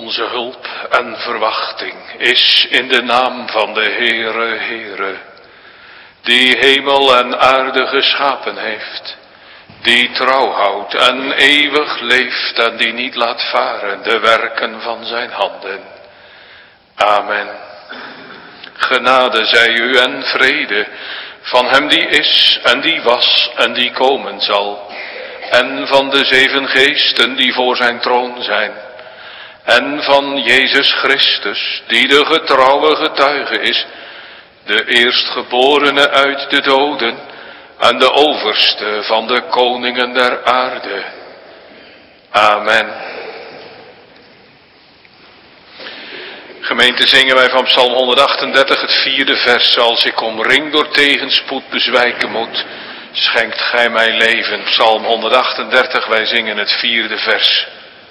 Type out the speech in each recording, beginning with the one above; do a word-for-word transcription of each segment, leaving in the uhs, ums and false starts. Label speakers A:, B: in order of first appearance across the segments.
A: Onze hulp en verwachting is in de naam van de Heere, Heere, die hemel en aarde geschapen heeft, die trouw houdt en eeuwig leeft en die niet laat varen de werken van zijn handen. Amen. Genade zij u en vrede van hem die is en die was en die komen zal, en van de zeven geesten die voor zijn troon zijn, en van Jezus Christus, die de getrouwe getuige is, de eerstgeborene uit de doden en de overste van de koningen der aarde. Amen. Gemeente, zingen wij van Psalm honderdachtendertig het vierde vers. Als ik omringd door tegenspoed bezwijken moet, schenkt gij mij leven. Psalm honderdachtendertig, wij zingen het vierde vers.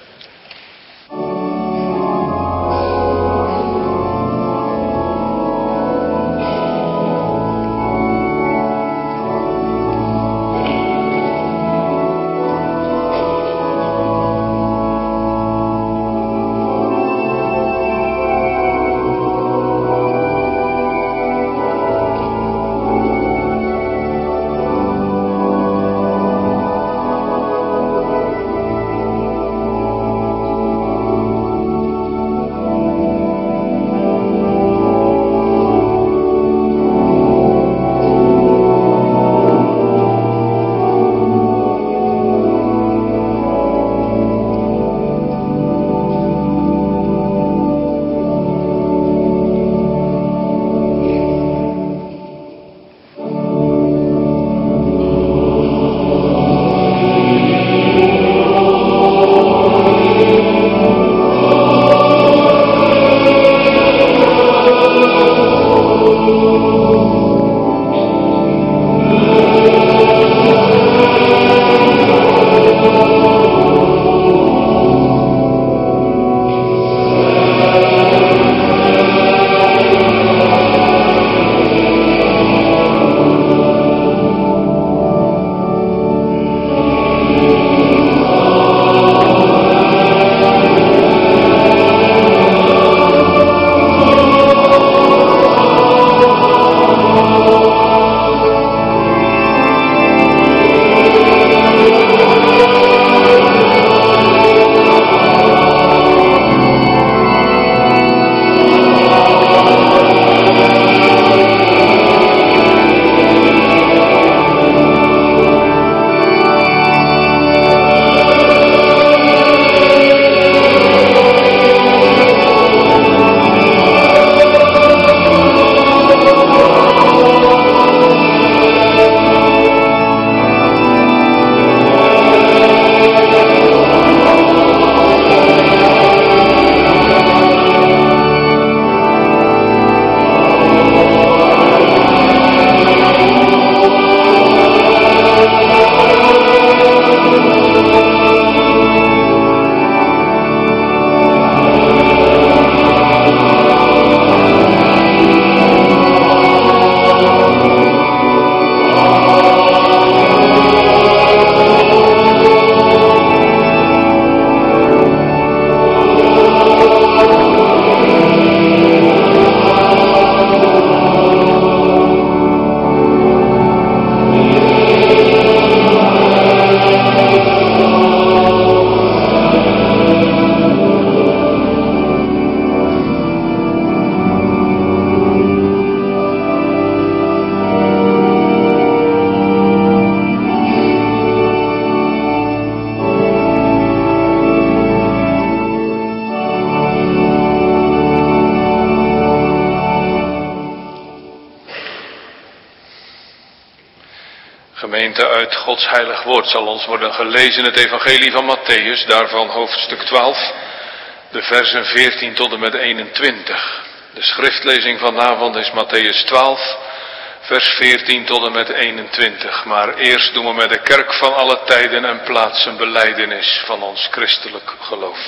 A: Gemeente, uit Gods heilig woord zal ons worden gelezen het evangelie van Matthäus, daarvan hoofdstuk twaalf, de versen veertien tot en met eenentwintig. De schriftlezing vanavond is Matthäus twaalf, vers veertien tot en met eenentwintig. Maar eerst doen we met de kerk van alle tijden en plaatsen belijdenis van ons christelijk geloof.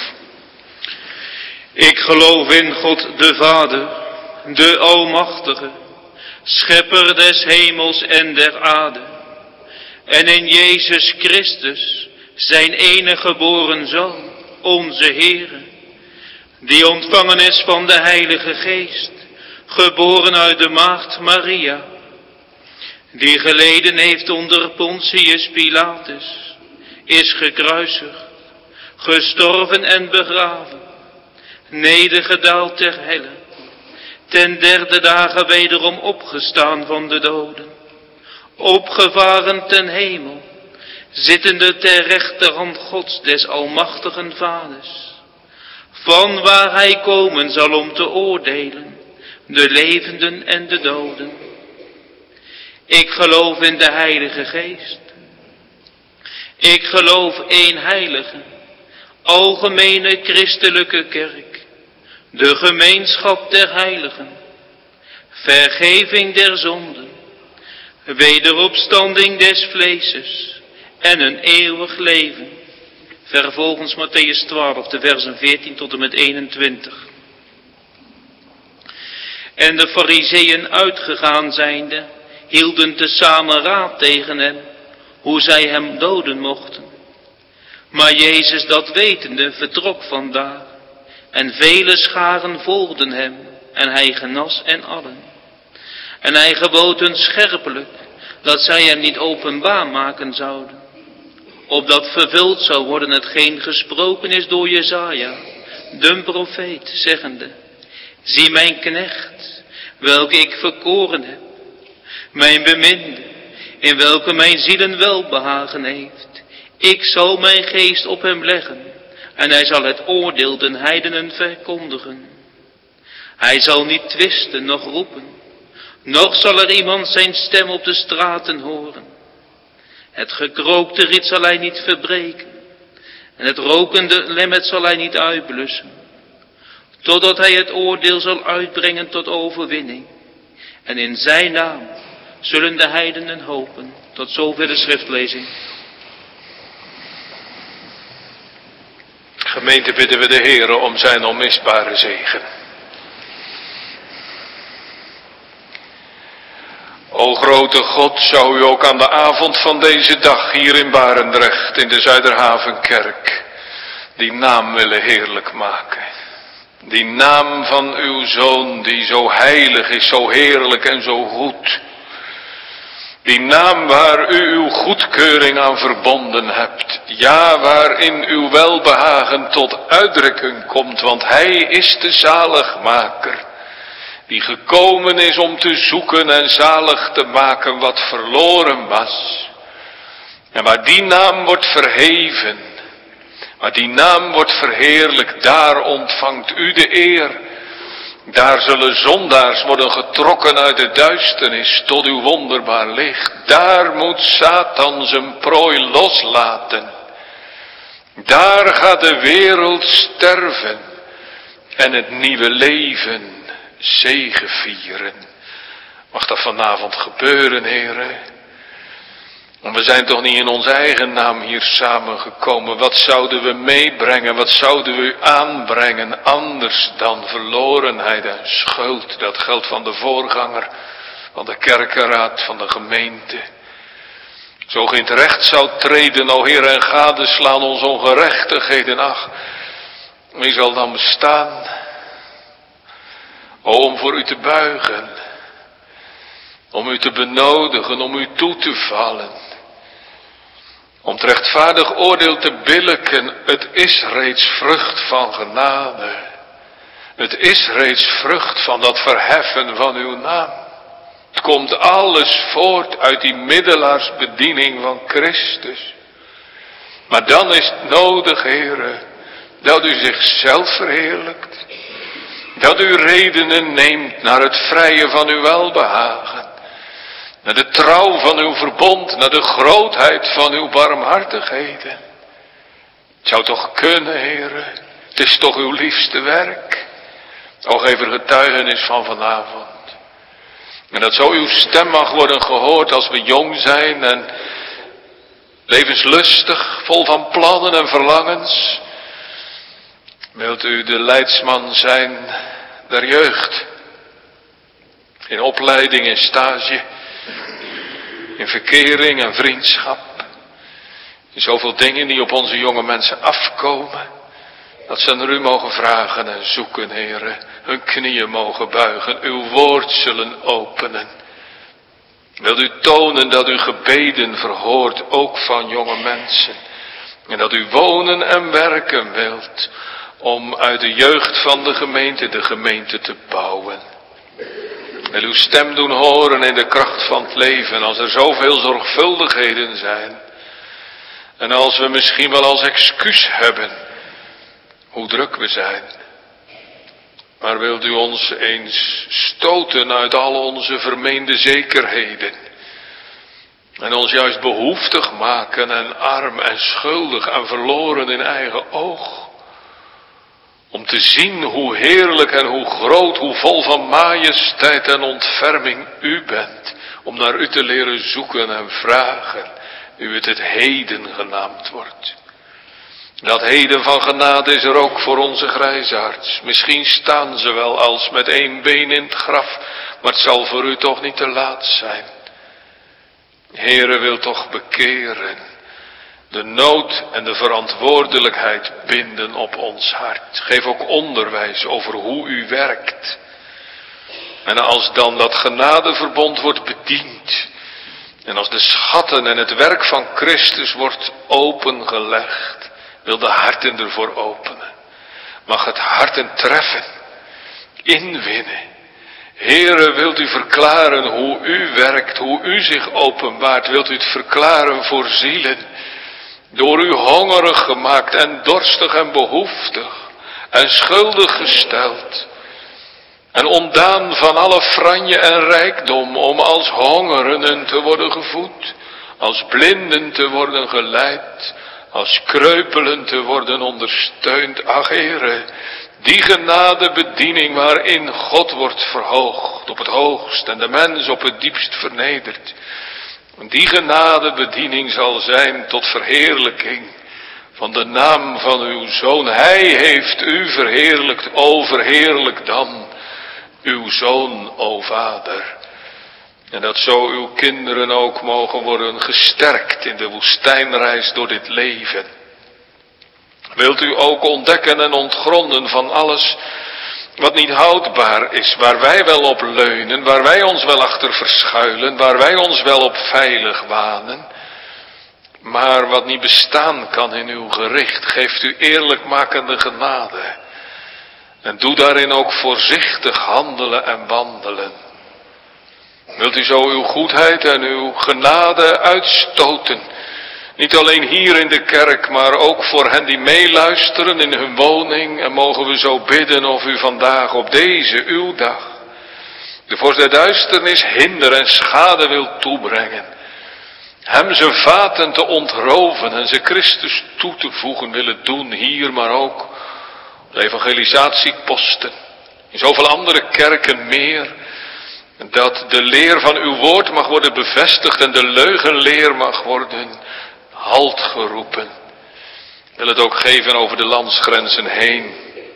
B: Ik geloof in God de Vader, de Almachtige, Schepper des hemels en der aarde, en in Jezus Christus, zijn enige geboren Zoon, onze Heere, die ontvangen is van de Heilige Geest, geboren uit de maagd Maria, die geleden heeft onder Pontius Pilatus, is gekruisigd, gestorven en begraven, nedergedaald ter helle, ten derde dagen wederom opgestaan van de doden, opgevaren ten hemel, zittende ter rechterhand Gods des almachtigen Vaders, van waar hij komen zal om te oordelen, de levenden en de doden. Ik geloof in de Heilige Geest. Ik geloof één heilige, algemene christelijke kerk, de gemeenschap der heiligen, vergeving der zonden, wederopstanding des vleeses en een eeuwig leven. Vervolgens Mattheüs twaalf, de versen veertien tot en met eenentwintig. En de Farizeeën uitgegaan zijnde, hielden tezamen raad tegen hem, hoe zij hem doden mochten. Maar Jezus dat wetende vertrok vandaar, en vele scharen volgden hem, en hij genas en allen. En hij gebood hun scherpelijk, dat zij hem niet openbaar maken zouden, opdat vervuld zou worden hetgeen gesproken is door Jesaja, de profeet, zeggende: zie mijn knecht, welke ik verkoren heb, mijn beminde, in welke mijn zielen welbehagen heeft. Ik zal mijn geest op hem leggen, en hij zal het oordeel den heidenen verkondigen. Hij zal niet twisten, noch roepen, noch zal er iemand zijn stem op de straten horen. Het gekrookte riet zal hij niet verbreken, en het rokende lemmet zal hij niet uitblussen, totdat hij het oordeel zal uitbrengen tot overwinning. En in zijn naam zullen de heidenen hopen. Tot zover de schriftlezing.
A: Gemeente, bidden we de Heere om zijn onmisbare zegen. O grote God, zou u ook aan de avond van deze dag hier in Barendrecht in de Zuiderhavenkerk die naam willen heerlijk maken. Die naam van uw Zoon die zo heilig is, zo heerlijk en zo goed. Die naam waar u uw goedkeuring aan verbonden hebt. Ja, waarin uw welbehagen tot uitdrukking komt, want hij is de zaligmaker. Die gekomen is om te zoeken en zalig te maken wat verloren was. En waar die naam wordt verheven, waar die naam wordt verheerlijkt, daar ontvangt u de eer. Daar zullen zondaars worden getrokken uit de duisternis tot uw wonderbaar licht. Daar moet Satan zijn prooi loslaten. Daar gaat de wereld sterven en het nieuwe leven zegevieren. Mag dat vanavond gebeuren, heren? Want we zijn toch niet in onze eigen naam hier samengekomen. Wat zouden we meebrengen, wat zouden we u aanbrengen anders dan verlorenheid en schuld. Dat geldt van de voorganger, van de kerkenraad, van de gemeente. Zo geen recht zou treden, o Heer, en gadeslaan onze ongerechtigheden. Ach, wie zal dan bestaan? O, om voor u te buigen, om u te benodigen, om u toe te vallen. Om het rechtvaardig oordeel te billijken, het is reeds vrucht van genade. Het is reeds vrucht van dat verheffen van uw naam. Het komt alles voort uit die middelaarsbediening van Christus. Maar dan is het nodig, Heere, dat u zichzelf verheerlijkt. Dat u redenen neemt naar het vrije van uw welbehagen. Naar de trouw van uw verbond, naar de grootheid van uw barmhartigheden. Het zou toch kunnen, Heere. Het is toch uw liefste werk. O, geef er getuigenis van vanavond. En dat zo uw stem mag worden gehoord als we jong zijn en levenslustig, vol van plannen en verlangens. Wilt u de leidsman zijn der jeugd. In opleiding, in stage, in verkering en vriendschap. In zoveel dingen die op onze jonge mensen afkomen. Dat ze naar u mogen vragen en zoeken, Heere. Hun knieën mogen buigen, uw woord zullen openen. Wilt u tonen dat u gebeden verhoort, ook van jonge mensen. En dat u wonen en werken wilt, om uit de jeugd van de gemeente de gemeente te bouwen. Wil uw stem doen horen in de kracht van het leven, als er zoveel zorgvuldigheden zijn. En als we misschien wel als excuus hebben, hoe druk we zijn. Maar wilt u ons eens stoten uit al onze vermeende zekerheden. En ons juist behoeftig maken en arm en schuldig en verloren in eigen oog. Om te zien hoe heerlijk en hoe groot, hoe vol van majesteit en ontferming u bent. Om naar u te leren zoeken en vragen, u het het heden genaamd wordt. Dat heden van genade is er ook voor onze grijsaards. Misschien staan ze wel als met één been in het graf, maar het zal voor u toch niet te laat zijn. Heere, wil toch bekeren, de nood en de verantwoordelijkheid binden op ons hart. Geef ook onderwijs over hoe u werkt. En als dan dat genadeverbond wordt bediend, en als de schatten en het werk van Christus wordt opengelegd, wil de harten ervoor openen. Mag het harten treffen, inwinnen. Heere, wilt u verklaren hoe u werkt, hoe u zich openbaart. Wilt u het verklaren voor zielen, door u hongerig gemaakt en dorstig en behoeftig en schuldig gesteld. En ontdaan van alle franje en rijkdom, om als hongerenden te worden gevoed, als blinden te worden geleid, als kreupelen te worden ondersteund. Ach, Heere, die genadebediening waarin God wordt verhoogd op het hoogst en de mens op het diepst vernederd. Die genadebediening zal zijn tot verheerlijking van de naam van uw Zoon. Hij heeft u verheerlijkt, o verheerlijk dan uw Zoon, o Vader. En dat zo uw kinderen ook mogen worden gesterkt in de woestijnreis door dit leven. Wilt u ook ontdekken en ontgronden van alles wat niet houdbaar is, waar wij wel op leunen, waar wij ons wel achter verschuilen, waar wij ons wel op veilig wanen, maar wat niet bestaan kan in uw gericht. Geeft u eerlijkmakende genade en doe daarin ook voorzichtig handelen en wandelen. Wilt u zo uw goedheid en uw genade uitstoten, niet alleen hier in de kerk, maar ook voor hen die meeluisteren in hun woning. En mogen we zo bidden of u vandaag op deze uw dag de vorst der duisternis hinder en schade wilt toebrengen. Hem zijn vaten te ontroven en ze Christus toe te voegen willen doen hier, maar ook op de evangelisatieposten. In zoveel andere kerken meer. Dat de leer van uw woord mag worden bevestigd en de leugenleer mag worden halt geroepen. Ik wil het ook geven over de landsgrenzen heen.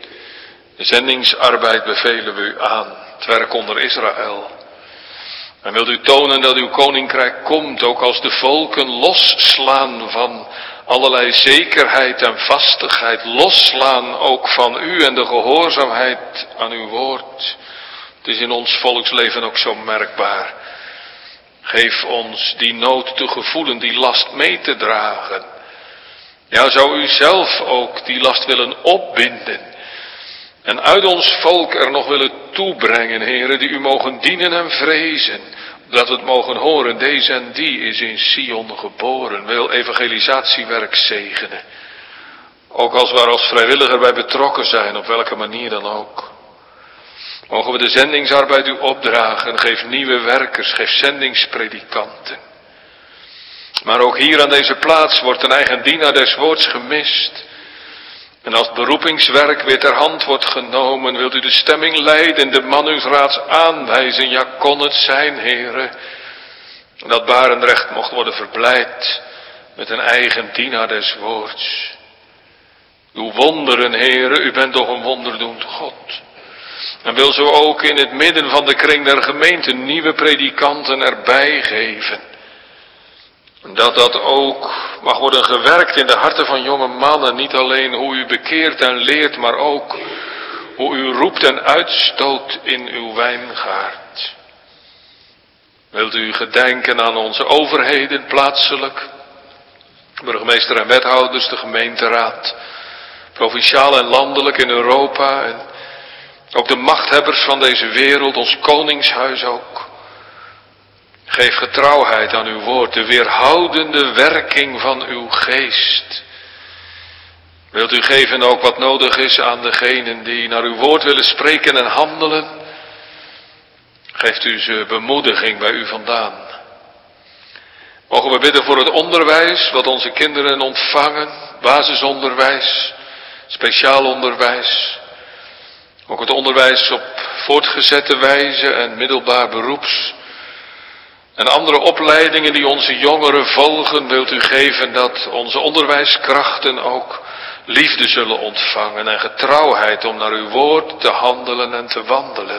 A: De zendingsarbeid bevelen we u aan. Het werk onder Israël. En wilt u tonen dat uw koninkrijk komt, ook als de volken losslaan van allerlei zekerheid en vastigheid. Losslaan ook van u en de gehoorzaamheid aan uw woord. Het is in ons volksleven ook zo merkbaar. Geef ons die nood te gevoelen, die last mee te dragen. Ja, zou u zelf ook die last willen opbinden. En uit ons volk er nog willen toebrengen, heren, die u mogen dienen en vrezen. Dat we het mogen horen, deze en die is in Sion geboren. Wil evangelisatiewerk zegenen. Ook als we er als vrijwilliger bij betrokken zijn, op welke manier dan ook. Mogen we de zendingsarbeid u opdragen, geef nieuwe werkers, geef zendingspredikanten. Maar ook hier aan deze plaats wordt een eigen dienaar des woords gemist. En als het beroepingswerk weer ter hand wordt genomen, wilt u de stemming leiden, de man uws raads aanwijzen, ja kon het zijn, heren, dat Barendrecht mocht worden verblijd met een eigen dienaar des woords. Uw wonderen, heren, u bent toch een wonderdoend God. En wil zo ook in het midden van de kring der gemeente nieuwe predikanten erbij geven. Dat dat ook mag worden gewerkt in de harten van jonge mannen. Niet alleen hoe u bekeert en leert, maar ook hoe u roept en uitstoot in uw wijngaard. Wilt u gedenken aan onze overheden plaatselijk, burgemeester en wethouders, de gemeenteraad, provinciaal en landelijk in Europa en ook de machthebbers van deze wereld, ons koningshuis ook. Geef getrouwheid aan uw woord, de weerhoudende werking van uw geest. Wilt u geven ook wat nodig is aan degenen die naar uw woord willen spreken en handelen? Geeft u ze bemoediging bij u vandaan. Mogen we bidden voor het onderwijs wat onze kinderen ontvangen, basisonderwijs, speciaal onderwijs. Ook het onderwijs op voortgezette wijze en middelbaar beroeps. En andere opleidingen die onze jongeren volgen, wilt u geven dat onze onderwijskrachten ook liefde zullen ontvangen en getrouwheid om naar uw woord te handelen en te wandelen.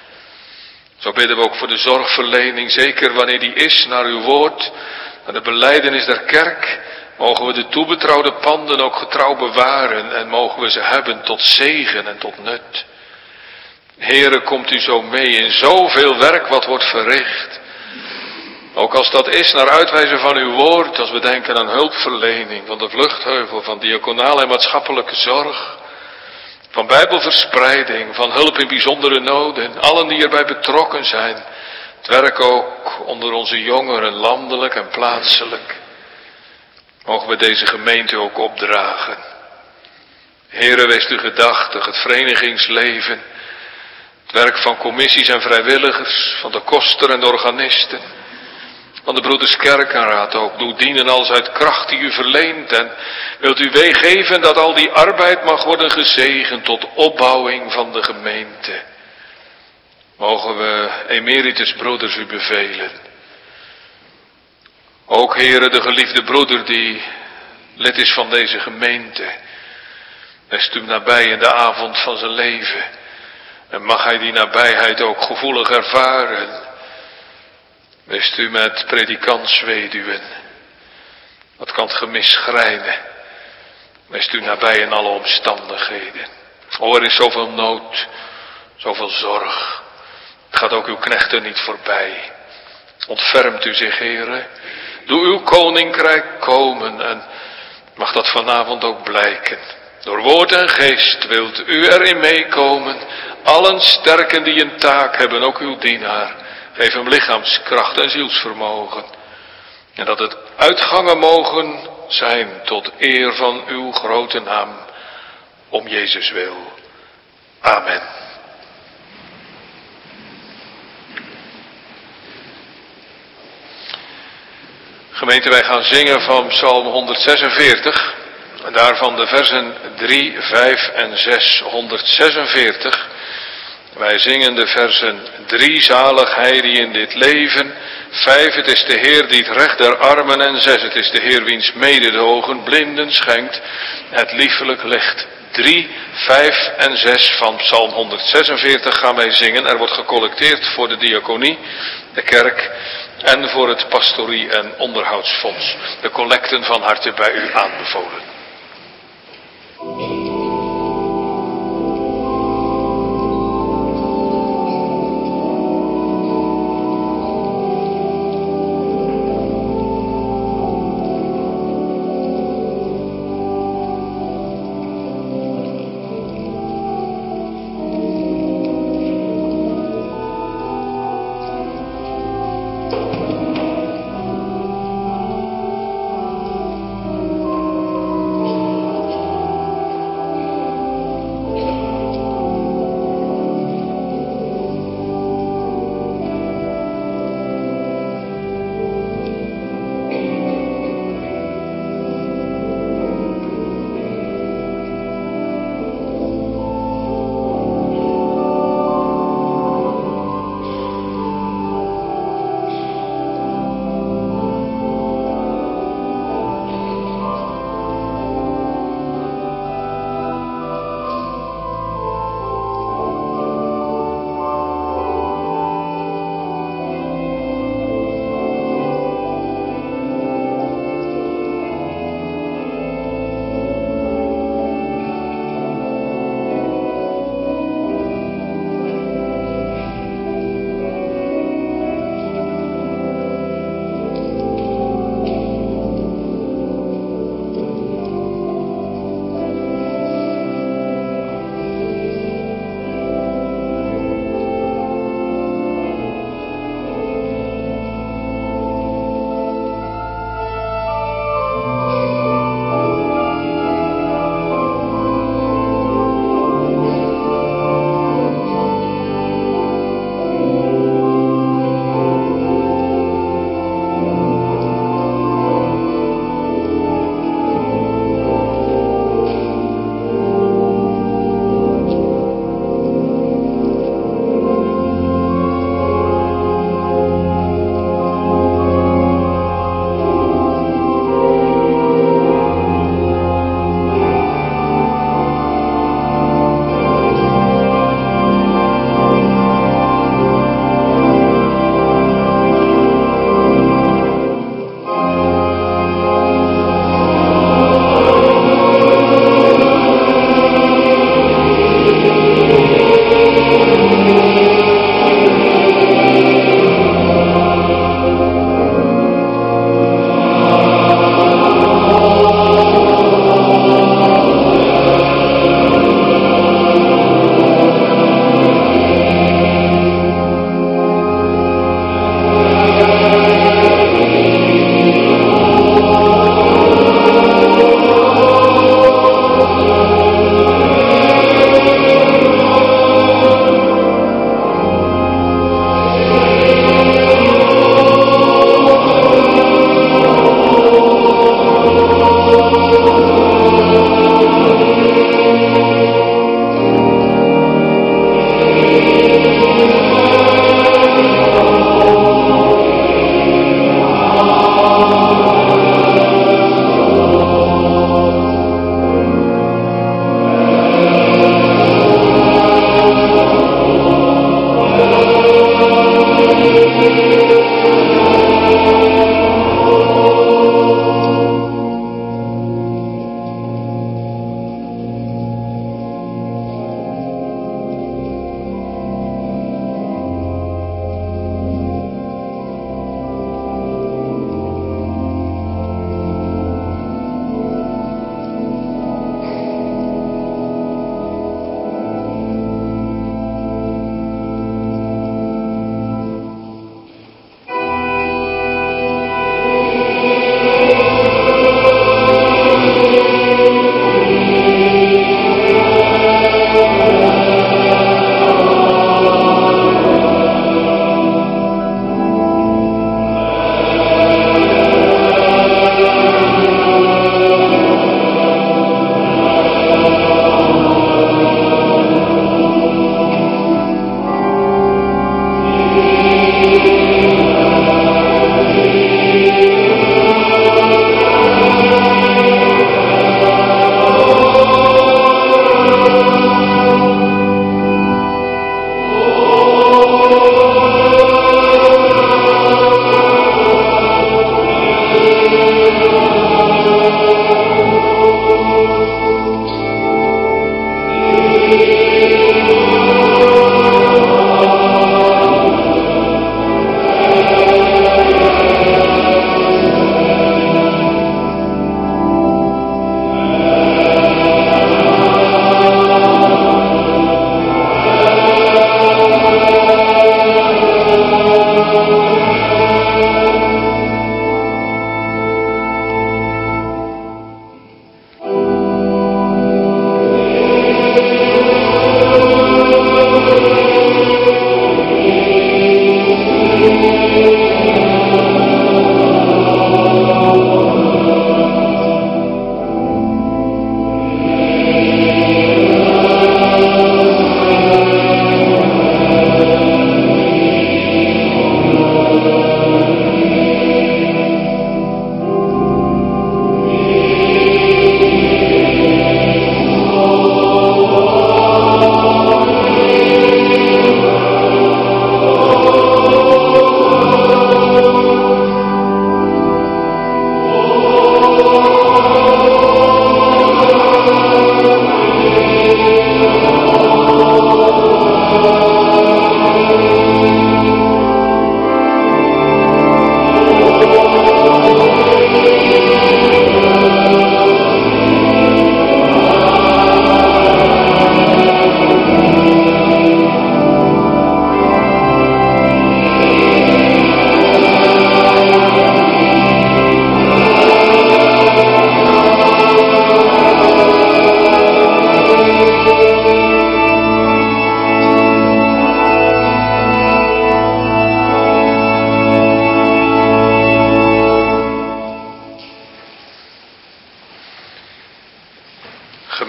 A: Zo bidden we ook voor de zorgverlening, zeker wanneer die is naar uw woord, naar de belijdenis der kerk. Mogen we de toebetrouwde panden ook getrouw bewaren en mogen we ze hebben tot zegen en tot nut. Heere, komt u zo mee in zoveel werk wat wordt verricht. Ook als dat is naar uitwijzen van uw woord, als we denken aan hulpverlening van de vluchtheuvel, van diaconale en maatschappelijke zorg, van bijbelverspreiding, van hulp in bijzondere noden, allen die erbij betrokken zijn. Het werk ook onder onze jongeren, landelijk en plaatselijk. Mogen we deze gemeente ook opdragen. Heere, wees u gedachtig, het verenigingsleven, het werk van commissies en vrijwilligers, van de koster en de organisten, van de broeders kerkenraad ook. Doe dienen als uit kracht die u verleent en wilt u weergeven dat al die arbeid mag worden gezegend tot opbouwing van de gemeente. Mogen we emeritus broeders u bevelen. Ook Heere, de geliefde broeder die lid is van deze gemeente. Wees u nabij in de avond van zijn leven. En mag hij die nabijheid ook gevoelig ervaren. Wees u met predikantsweduwen. Wat kan het gemis schrijnen. Wees u nabij in alle omstandigheden. O, er is zoveel nood, zoveel zorg. Het gaat ook uw knechten niet voorbij. Ontfermt u zich, Heere. Doe uw koninkrijk komen en mag dat vanavond ook blijken. Door woord en geest wilt u erin meekomen. Allen sterken die een taak hebben, ook uw dienaar. Geef hem lichaamskracht en zielsvermogen. En dat het uitgangen mogen zijn tot eer van uw grote naam. Om Jezus wil. Amen. Gemeente, wij gaan zingen van Psalm honderdzesenveertig. En daarvan de versen drie, vijf en zes. honderdzesenveertig. Wij zingen de versen drie, zalig hij die in dit leven. Vijf, het is de Heer die het recht der armen. En zes, het is de Heer wiens mededogen blinden schenkt het liefelijk licht. Drie, vijf en zes van Psalm honderdzesenveertig gaan wij zingen. Er wordt gecollecteerd voor de diaconie, de kerk en voor het pastorie- en onderhoudsfonds. De collecten van harte bij u aanbevolen.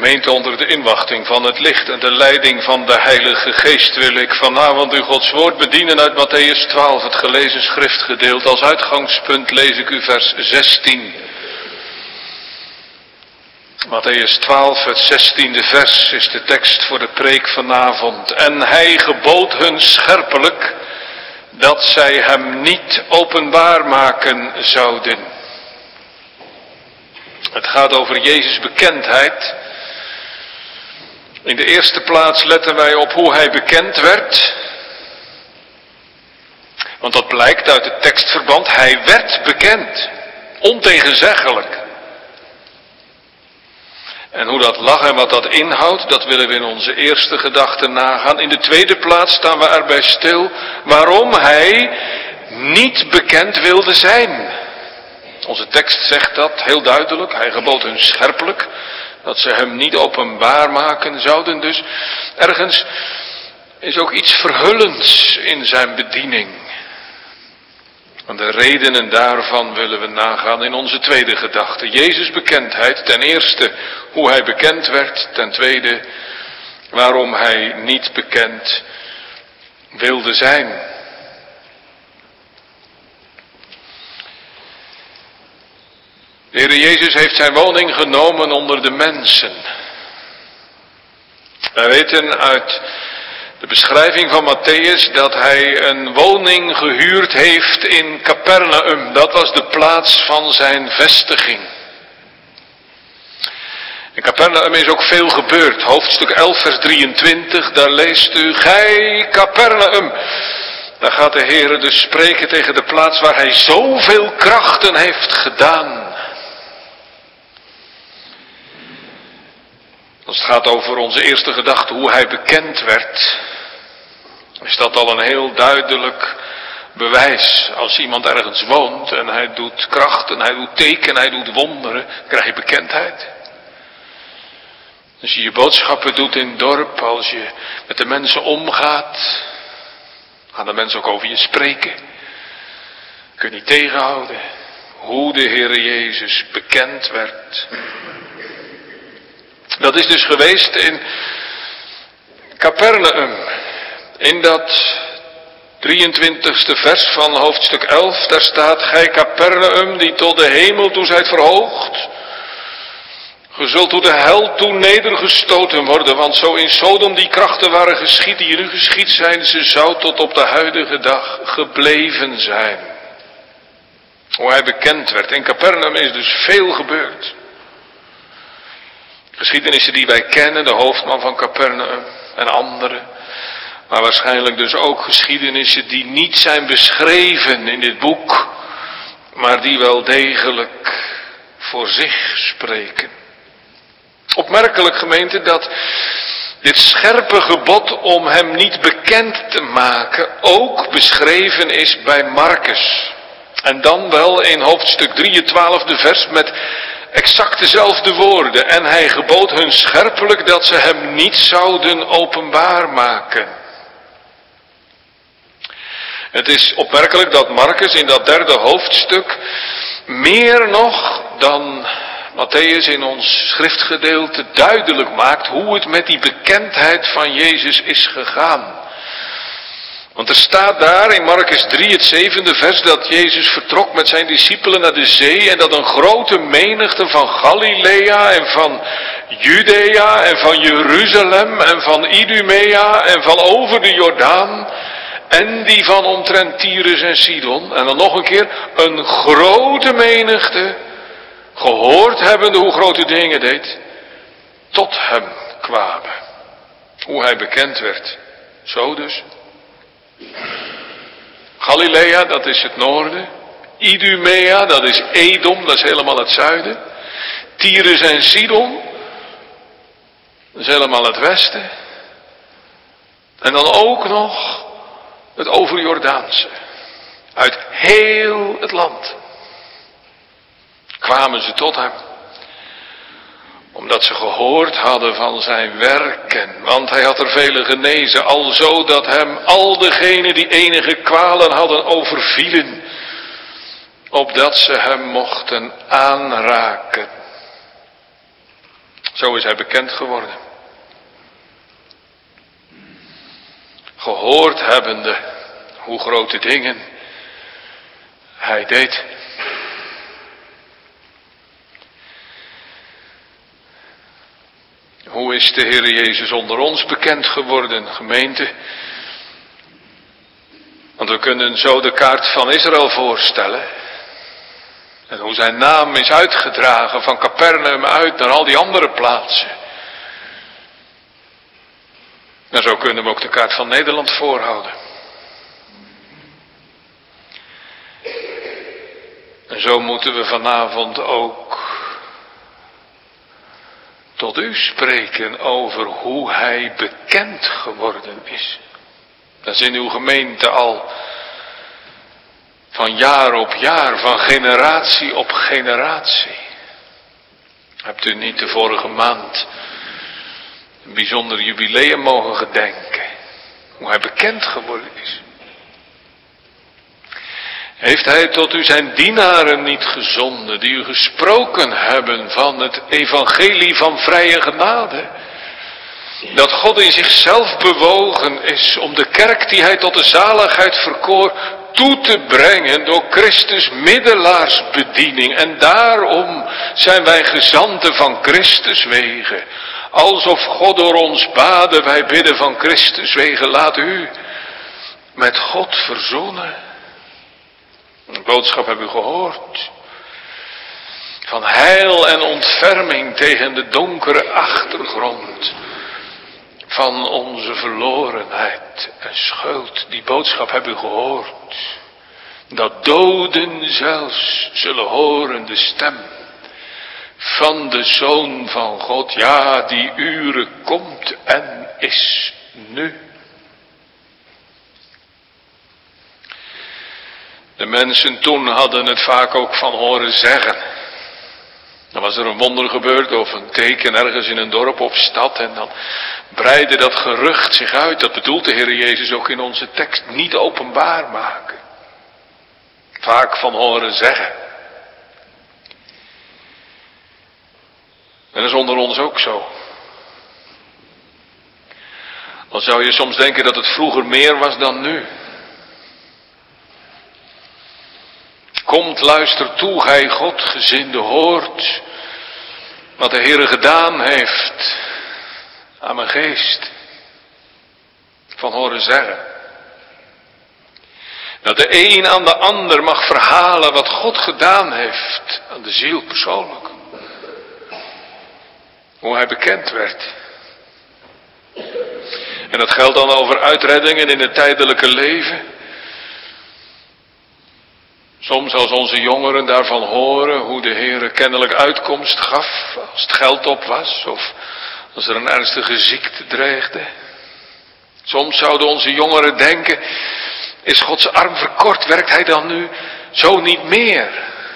A: Gemeente, onder de inwachting van het licht en de leiding van de Heilige Geest wil ik vanavond u Gods woord bedienen uit Mattheüs twaalf, het gelezen schriftgedeelte. Als uitgangspunt lees ik u vers zestien. Mattheüs twaalf, het zestiende vers is de tekst voor de preek vanavond. En hij gebood hun scherpelijk dat zij hem niet openbaar maken zouden. Het gaat over Jezus' bekendheid. In de eerste plaats letten wij op hoe hij bekend werd. Want dat blijkt uit het tekstverband. Hij werd bekend. Ontegenzeggelijk. En hoe dat lag en wat dat inhoudt, dat willen we in onze eerste gedachte nagaan. In de tweede plaats staan we erbij stil waarom hij niet bekend wilde zijn. Onze tekst zegt dat heel duidelijk. Hij gebood hun scherpelijk dat ze hem niet openbaar maken zouden. Dus ergens is ook iets verhullends in zijn bediening. En de redenen daarvan willen we nagaan in onze tweede gedachte. Jezus' bekendheid, ten eerste hoe hij bekend werd. Ten tweede waarom hij niet bekend wilde zijn. De Heer Jezus heeft zijn woning genomen onder de mensen. Wij weten uit de beschrijving van Mattheüs dat hij een woning gehuurd heeft in Capernaum. Dat was de plaats van zijn vestiging. In Capernaum is ook veel gebeurd. Hoofdstuk elf vers drieëntwintig, daar leest u: Gij Capernaum. Daar gaat de Heer dus spreken tegen de plaats waar hij zoveel krachten heeft gedaan. Als het gaat over onze eerste gedachte, hoe hij bekend werd, is dat al een heel duidelijk bewijs. Als iemand ergens woont en hij doet krachten, hij doet tekenen, hij doet wonderen, krijg je bekendheid. Als je je boodschappen doet in het dorp, als je met de mensen omgaat, gaan de mensen ook over je spreken. Kun je niet tegenhouden hoe de Heer Jezus bekend werd. Dat is dus geweest in Capernaum. In dat drieëntwintigste vers van hoofdstuk elf, daar staat: Gij Capernaum, die tot de hemel toe zijt verhoogd, ge zult tot de hel toe nedergestoten worden, want zo in Sodom die krachten waren geschied die nu geschied zijn, ze zou tot op de huidige dag gebleven zijn. Hoe hij bekend werd. In Capernaum is dus veel gebeurd. Geschiedenissen die wij kennen, de hoofdman van Capernaum en anderen. Maar waarschijnlijk dus ook geschiedenissen die niet zijn beschreven in dit boek, maar die wel degelijk voor zich spreken. Opmerkelijk, gemeente, dat dit scherpe gebod om hem niet bekend te maken ook beschreven is bij Marcus. En dan wel in hoofdstuk drieëntwaalfde vers met exact dezelfde woorden. En hij gebood hun scherpelijk dat ze hem niet zouden openbaar maken. Het is opmerkelijk dat Marcus in dat derde hoofdstuk meer nog dan Mattheüs in ons schriftgedeelte duidelijk maakt hoe het met die bekendheid van Jezus is gegaan. Want er staat daar in Marcus drie, het zevende vers, dat Jezus vertrok met zijn discipelen naar de zee en dat een grote menigte van Galilea en van Judea en van Jeruzalem en van Idumea en van over de Jordaan en die van omtrent Tyrus en Sidon, en dan nog een keer, een grote menigte, gehoord hebbende hoe grote dingen deed, tot hem kwamen. Hoe hij bekend werd. Zo dus. Galilea, dat is het noorden. Idumea, dat is Edom, dat is helemaal het zuiden. Tyrus en Sidon, dat is helemaal het westen. En dan ook nog het overjordaanse. Uit heel het land kwamen ze tot hem. Omdat ze gehoord hadden van zijn werken. Want hij had er vele genezen. Alzo dat hem al degenen die enige kwalen hadden overvielen. Opdat ze hem mochten aanraken. Zo is hij bekend geworden. Gehoord hebbende hoe grote dingen hij deed. Hoe is de Heer Jezus onder ons bekend geworden, gemeente? Want we kunnen zo de kaart van Israël voorstellen. En hoe zijn naam is uitgedragen van Capernaum uit naar al die andere plaatsen. En zo kunnen we ook de kaart van Nederland voorhouden. En zo moeten we vanavond ook tot u spreken over hoe hij bekend geworden is. Dat is in uw gemeente al van jaar op jaar, van generatie op generatie. Hebt u niet de vorige maand een bijzonder jubileum mogen gedenken? Hoe hij bekend geworden is. Heeft hij tot u zijn dienaren niet gezonden, die u gesproken hebben van het evangelie van vrije genade? Dat God in zichzelf bewogen is om de kerk die hij tot de zaligheid verkoor toe te brengen door Christus middelaarsbediening. En daarom zijn wij gezanten van Christus wegen. Alsof God door ons baden, wij bidden van Christus wegen, laat u met God verzoenen. De boodschap hebben u gehoord. Van heil en ontferming tegen de donkere achtergrond van onze verlorenheid en schuld. Die boodschap hebben u gehoord. Dat doden zelfs zullen horen de stem van de Zoon van God. Ja, die uren komt en is nu. De mensen toen hadden het vaak ook van horen zeggen. Dan was er een wonder gebeurd of een teken ergens in een dorp of stad. En dan breidde dat gerucht zich uit. Dat bedoelt de Heer Jezus ook in onze tekst. Niet openbaar maken. Vaak van horen zeggen. En dat is onder ons ook zo. Dan zou je soms denken dat het vroeger meer was dan nu. Komt, luister toe, gij Godgezinde, hoort wat de Heere gedaan heeft aan mijn geest. Van horen zeggen. Dat de een aan de ander mag verhalen wat God gedaan heeft aan de ziel persoonlijk. Hoe hij bekend werd. En dat geldt dan over uitreddingen in het tijdelijke leven. Soms als onze jongeren daarvan horen hoe de Heere kennelijk uitkomst gaf als het geld op was of als er een ernstige ziekte dreigde. Soms zouden onze jongeren denken, is Gods arm verkort, werkt hij dan nu zo niet meer?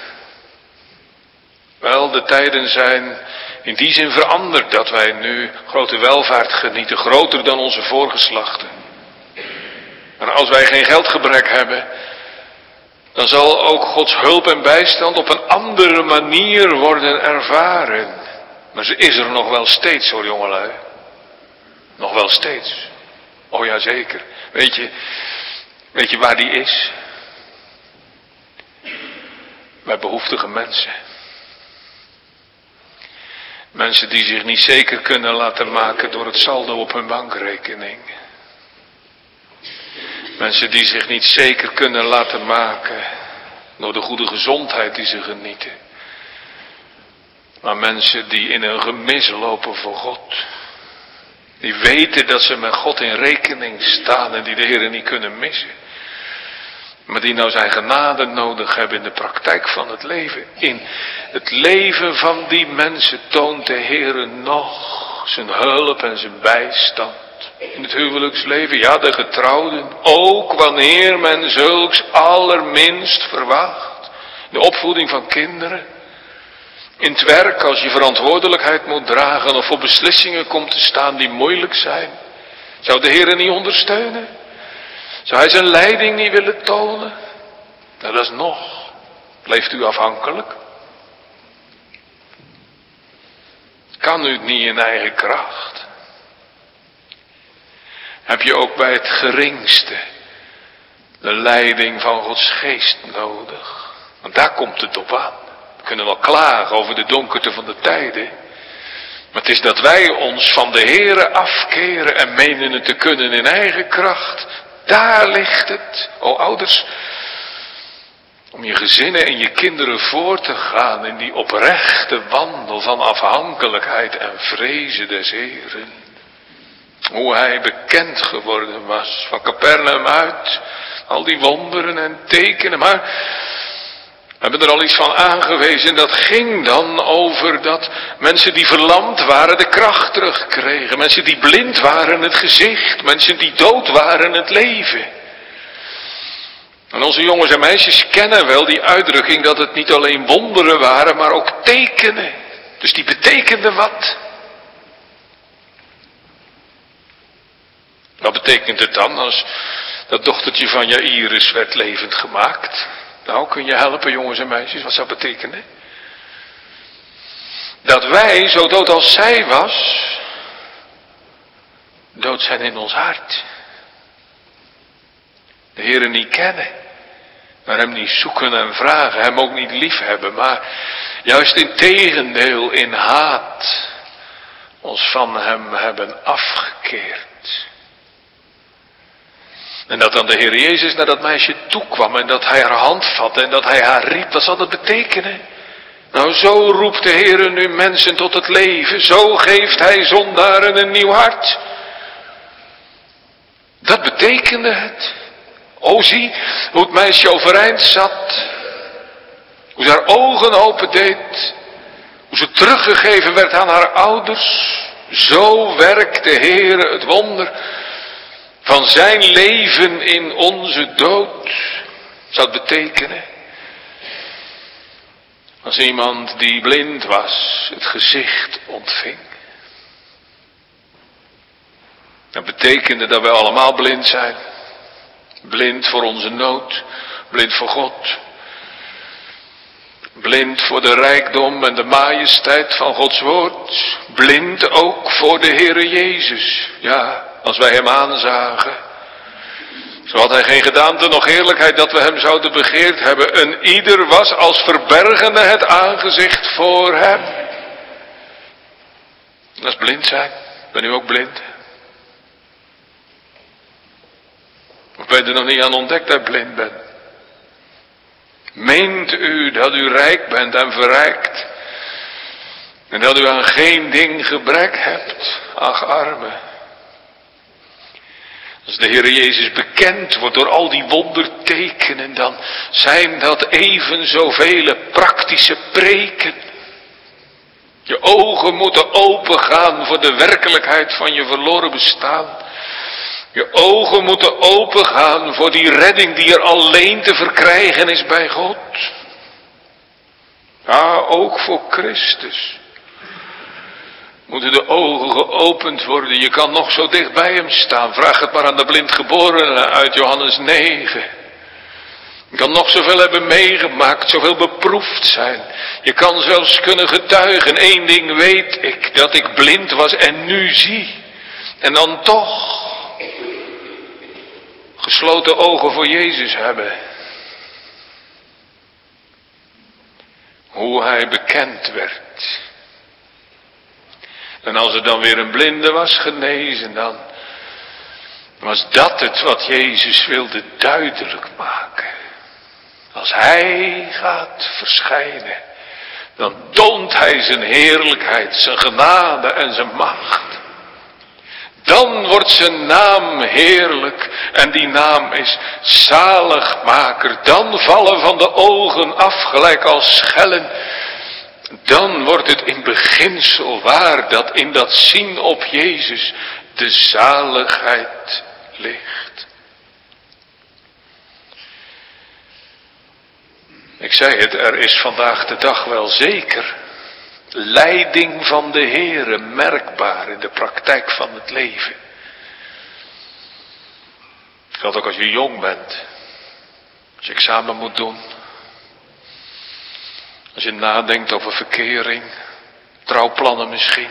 A: Wel, de tijden zijn in die zin veranderd dat wij nu grote welvaart genieten, groter dan onze voorgeslachten. Maar als wij geen geldgebrek hebben, dan zal ook Gods hulp en bijstand op een andere manier worden ervaren. Maar ze is er nog wel steeds hoor jongelui. Nog wel steeds. Oh ja zeker. Weet je, weet je waar die is? Bij behoeftige mensen. Mensen die zich niet zeker kunnen laten maken door het saldo op hun bankrekening. Mensen die zich niet zeker kunnen laten maken door de goede gezondheid die ze genieten. Maar mensen die in een gemis lopen voor God. Die weten dat ze met God in rekening staan en die de Heer niet kunnen missen. Maar die nou zijn genade nodig hebben in de praktijk van het leven. In het leven van die mensen toont de Heer nog zijn hulp en zijn bijstand. In het huwelijksleven, ja de getrouwden, ook wanneer men zulks allerminst verwacht. De opvoeding van kinderen. In het werk als je verantwoordelijkheid moet dragen of voor beslissingen komt te staan die moeilijk zijn. Zou de Heer niet ondersteunen? Zou hij zijn leiding niet willen tonen? Nou, dat is nog. Blijft u afhankelijk? Kan u het niet in eigen kracht? Heb je ook bij het geringste de leiding van Gods geest nodig? Want daar komt het op aan. We kunnen wel klagen over de donkerte van de tijden. Maar het is dat wij ons van de Heere afkeren en menen het te kunnen in eigen kracht. Daar ligt het, o ouders. Om je gezinnen en je kinderen voor te gaan in die oprechte wandel van afhankelijkheid en vrezen des Heeren. Hoe hij bekend geworden was, van Capernaum uit, al die wonderen en tekenen. Maar we hebben er al iets van aangewezen. Dat ging dan over dat mensen die verlamd waren de kracht terugkregen. Mensen die blind waren het gezicht. Mensen die dood waren het leven. En onze jongens en meisjes kennen wel die uitdrukking dat het niet alleen wonderen waren, maar ook tekenen. Dus die betekenden wat? Wat betekent het dan als dat dochtertje van Jairus werd levend gemaakt? Nou, kun je helpen jongens en meisjes, wat zou dat betekenen? Dat wij, zo dood als zij was, dood zijn in ons hart. De Heere niet kennen, maar hem niet zoeken en vragen, hem ook niet lief hebben, maar juist in tegendeel in haat ons van hem hebben afgekeerd. En dat dan de Heer Jezus naar dat meisje toekwam en dat hij haar hand vatte en dat hij haar riep, wat zal dat betekenen? Nou, zo roept de Heer nu mensen tot het leven, zo geeft hij zondaren een nieuw hart. Dat betekende het. O, zie hoe het meisje overeind zat, hoe ze haar ogen open deed, hoe ze teruggegeven werd aan haar ouders. Zo werkt de Heer het wonder van zijn leven in onze dood. Zou het betekenen? Als iemand die blind was het gezicht ontving. Dat betekende dat wij allemaal blind zijn. Blind voor onze nood. Blind voor God. Blind voor de rijkdom en de majesteit van Gods woord. Blind ook voor de Heere Jezus. Ja, als wij hem aanzagen. Zo had hij geen gedaante noch heerlijkheid dat we hem zouden begeerd hebben. Een ieder was als verbergende het aangezicht voor hem. Dat is blind zijn. Ben u ook blind? Of ben je er nog niet aan ontdekt dat je blind bent? Meent u dat u rijk bent en verrijkt? En dat u aan geen ding gebrek hebt? Ach, arme. Als de Heer Jezus bekend wordt door al die wondertekenen, dan zijn dat even zoveel praktische preken. Je ogen moeten opengaan voor de werkelijkheid van je verloren bestaan. Je ogen moeten opengaan voor die redding die er alleen te verkrijgen is bij God. Ja, ook voor Christus moeten de ogen geopend worden. Je kan nog zo dicht bij hem staan. Vraag het maar aan de blindgeborene uit Johannes negen. Je kan nog zoveel hebben meegemaakt, zoveel beproefd zijn. Je kan zelfs kunnen getuigen. Eén ding weet ik, dat ik blind was en nu zie. En dan toch gesloten ogen voor Jezus hebben. Hoe hij bekend werd. En als er dan weer een blinde was genezen, dan was dat het wat Jezus wilde duidelijk maken. Als hij gaat verschijnen, dan toont hij zijn heerlijkheid, zijn genade en zijn macht. Dan wordt zijn naam heerlijk en die naam is zaligmaker. Dan vallen van de ogen af gelijk als schellen. Dan wordt het in beginsel waar dat in dat zien op Jezus de zaligheid ligt. Ik zei het, er is vandaag de dag wel zeker leiding van de Heere merkbaar in de praktijk van het leven. Dat geldt ook als je jong bent. Als je examen moet doen. Als je nadenkt over verkering. Trouwplannen misschien.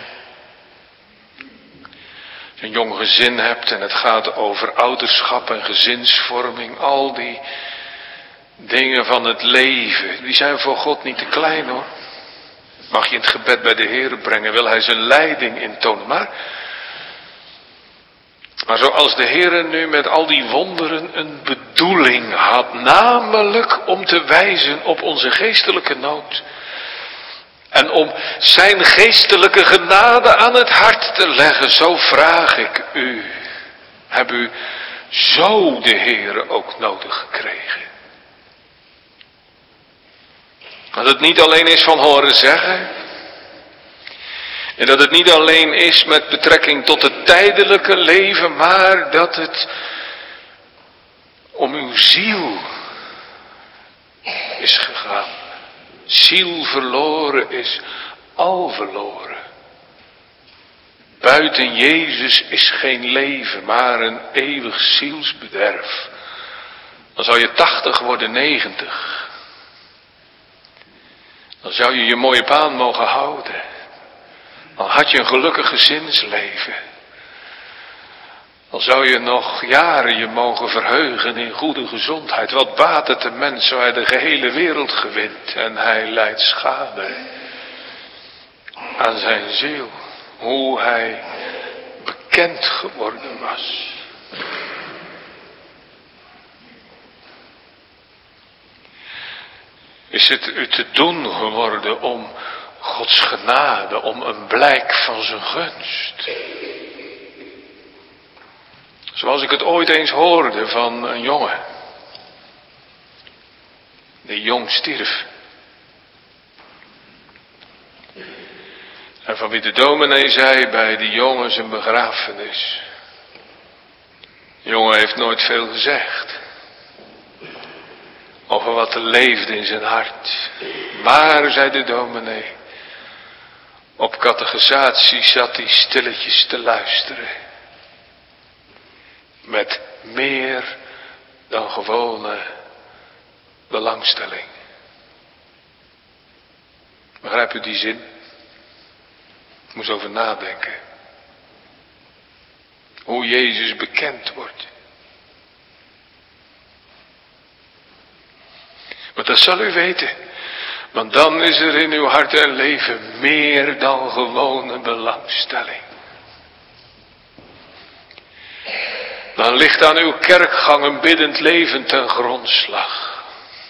A: Als je een jong gezin hebt en het gaat over ouderschap en gezinsvorming. Al die dingen van het leven, die zijn voor God niet te klein hoor. Mag je in het gebed bij de Heer brengen, wil Hij zijn leiding intonen. Maar, maar zoals de Heer nu met al die wonderen een bedoeling had, namelijk om te wijzen op onze geestelijke nood. En om zijn geestelijke genade aan het hart te leggen, zo vraag ik u, heb u zo de Heer ook nodig gekregen? Dat het niet alleen is van horen zeggen. En dat het niet alleen is met betrekking tot het tijdelijke leven, maar dat het om uw ziel is gegaan. Ziel verloren is al verloren. Buiten Jezus is geen leven, maar een eeuwig zielsbederf. Dan zou je tachtig worden, negentig. Dan zou je je mooie baan mogen houden. Dan had je een gelukkig gezinsleven. Dan zou je nog jaren je mogen verheugen in goede gezondheid. Wat baat het de mens zo hij de gehele wereld gewint en hij lijdt schade aan zijn ziel. Hoe hij bekend geworden was. Is het u te doen geworden om Gods genade, om een blijk van zijn gunst? Zoals ik het ooit eens hoorde van een jongen. Die jong stierf. En van wie de dominee zei bij die jongen zijn begrafenis. De jongen heeft nooit veel gezegd. Over wat er leefde in zijn hart. Maar, zei de dominee, op catechisatie zat hij stilletjes te luisteren. Met meer dan gewone belangstelling. Begrijpt u die zin? Ik moest over nadenken. Hoe Jezus bekend wordt. Maar dat zal u weten. Want dan is er in uw hart en leven meer dan gewone belangstelling. Dan ligt aan uw kerkgang een biddend leven ten grondslag.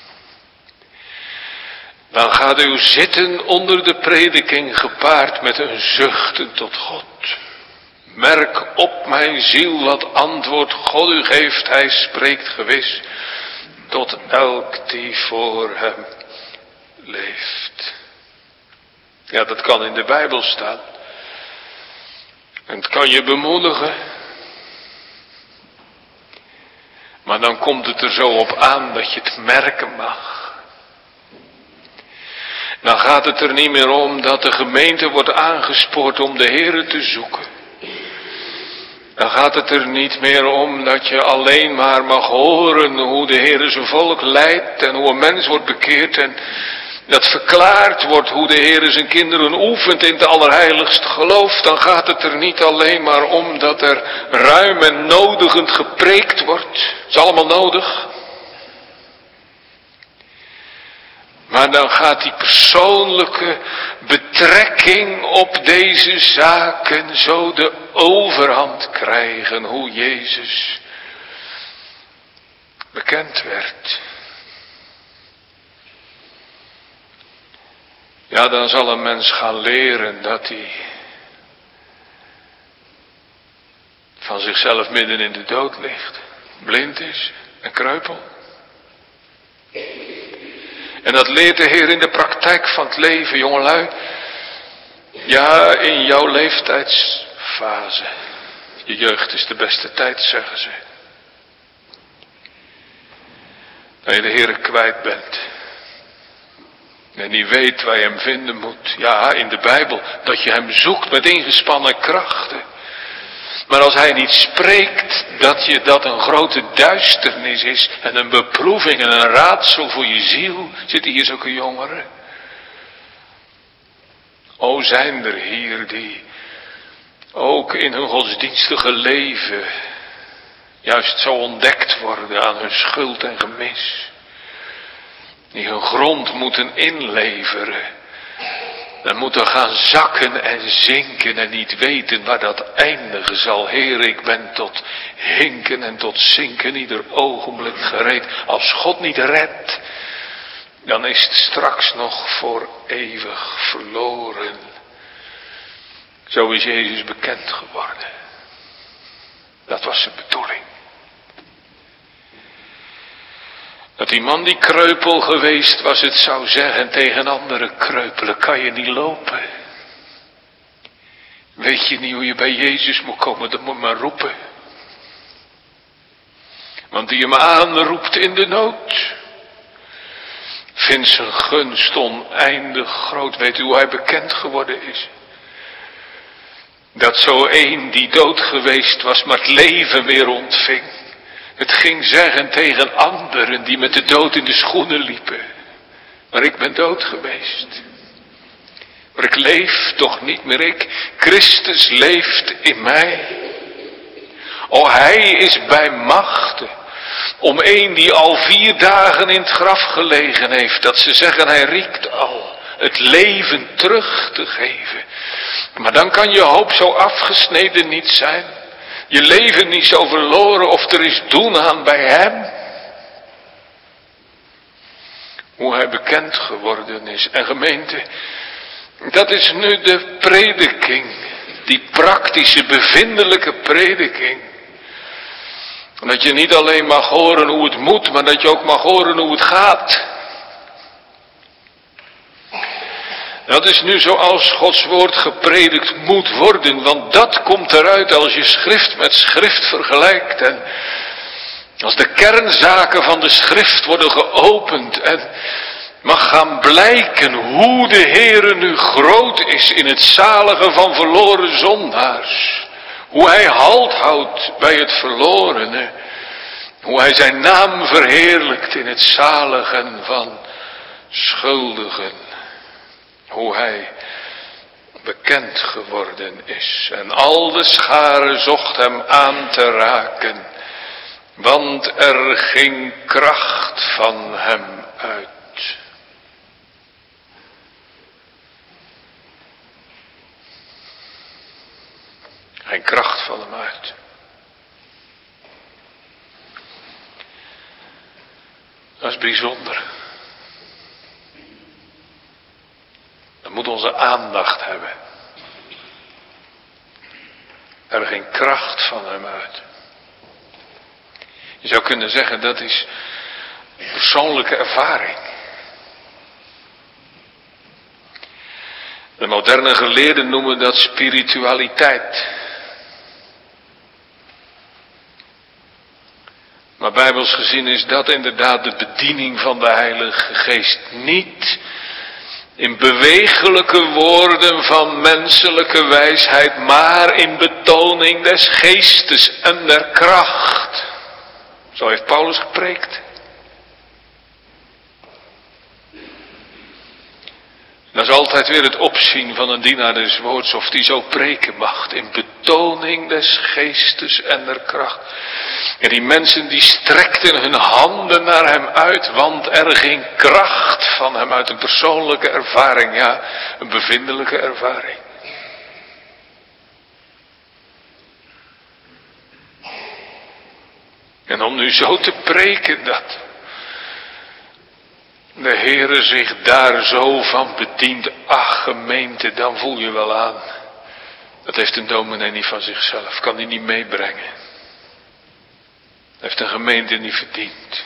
A: Dan gaat uw zitten onder de prediking gepaard met een zuchten tot God. Merk op mijn ziel wat antwoord God u geeft, hij spreekt gewis tot elk die voor hem leeft. Ja, dat kan in de Bijbel staan. En het kan je bemoedigen. Maar dan komt het er zo op aan dat je het merken mag. Dan gaat het er niet meer om dat de gemeente wordt aangespoord om de Heere te zoeken. Dan gaat het er niet meer om dat je alleen maar mag horen hoe de Heere zijn volk leidt en hoe een mens wordt bekeerd en dat verklaard wordt hoe de Heere zijn kinderen oefent in het allerheiligst geloof. Dan gaat het er niet alleen maar om dat er ruim en nodigend gepreekt wordt. Dat is allemaal nodig. Maar dan gaat die persoonlijke betrekking op deze zaken zo de overhand krijgen hoe Jezus bekend werd. Ja, dan zal een mens gaan leren dat hij van zichzelf midden in de dood ligt, blind is en kreupel. En dat leert de Heer in de praktijk van het leven, jongelui. Ja, in jouw leeftijdsfase. Je jeugd is de beste tijd, zeggen ze. Dat je de Heer kwijt bent. En niet weet waar je hem vinden moet. Ja, in de Bijbel. Dat je hem zoekt met ingespannen krachten. Maar als hij niet spreekt, dat je dat een grote duisternis is. En een beproeving en een raadsel voor je ziel. Zitten hier zulke jongeren. O, zijn er hier die ook in hun godsdienstige leven juist zo ontdekt worden aan hun schuld en gemis. Die hun grond moeten inleveren. En moeten gaan zakken en zinken en niet weten waar dat eindigen zal. Heer, ik ben tot hinken en tot zinken ieder ogenblik gereed. Als God niet redt, dan is het straks nog voor eeuwig verloren. Zo is Jezus bekend geworden. Dat was zijn bedoeling. Dat die man die kreupel geweest was, het zou zeggen tegen andere kreupelen, kan je niet lopen. Weet je niet hoe je bij Jezus moet komen, dan moet je maar roepen. Want die hem aanroept in de nood, vindt zijn gunst oneindig groot. Weet u hoe hij bekend geworden is? Dat zo één die dood geweest was, maar het leven weer ontving. Het ging zeggen tegen anderen die met de dood in de schoenen liepen. Maar ik ben dood geweest. Maar ik leef toch niet meer ik. Christus leeft in mij. O, hij is bij machten. Om een die al vier dagen in het graf gelegen heeft. Dat ze zeggen hij riekt al. Het leven terug te geven. Maar dan kan je hoop zo afgesneden niet zijn. Je leven niet zo verloren of er is doen aan bij hem. Hoe hij bekend geworden is. En gemeente, dat is nu de prediking. Die praktische, bevindelijke prediking. Dat je niet alleen mag horen hoe het moet, maar dat je ook mag horen hoe het gaat. Dat is nu zoals Gods woord gepredikt moet worden, want dat komt eruit als je schrift met schrift vergelijkt en als de kernzaken van de schrift worden geopend en mag gaan blijken hoe de Heere nu groot is in het zaligen van verloren zondaars. Hoe hij halt houdt bij het verlorene. Hoe hij zijn naam verheerlijkt in het zaligen van schuldigen. Hoe hij bekend geworden is. En al de scharen zocht hem aan te raken. Want er ging kracht van hem uit. Geen kracht van hem uit. Dat is bijzonder. Dat moet onze aandacht hebben. Er ging kracht van hem uit. Je zou kunnen zeggen dat is een persoonlijke ervaring. De moderne geleerden noemen dat spiritualiteit. Maar bijbels gezien is dat inderdaad de bediening van de Heilige Geest. Niet in bewegelijke woorden van menselijke wijsheid, maar in betoning des geestes en der kracht. Zo heeft Paulus gepreekt. Dat is altijd weer het opzien van een dienaar des woords, of die zo preken mag, in betoning des geestes en der kracht. En die mensen die strekten hun handen naar hem uit, want er ging kracht van hem uit, een persoonlijke ervaring, ja, een bevindelijke ervaring. En om nu zo te preken dat de Heere zich daar zo van bedient, ach gemeente, dan voel je wel aan. Dat heeft een dominee niet van zichzelf, kan hij niet meebrengen. Dat heeft een gemeente niet verdiend.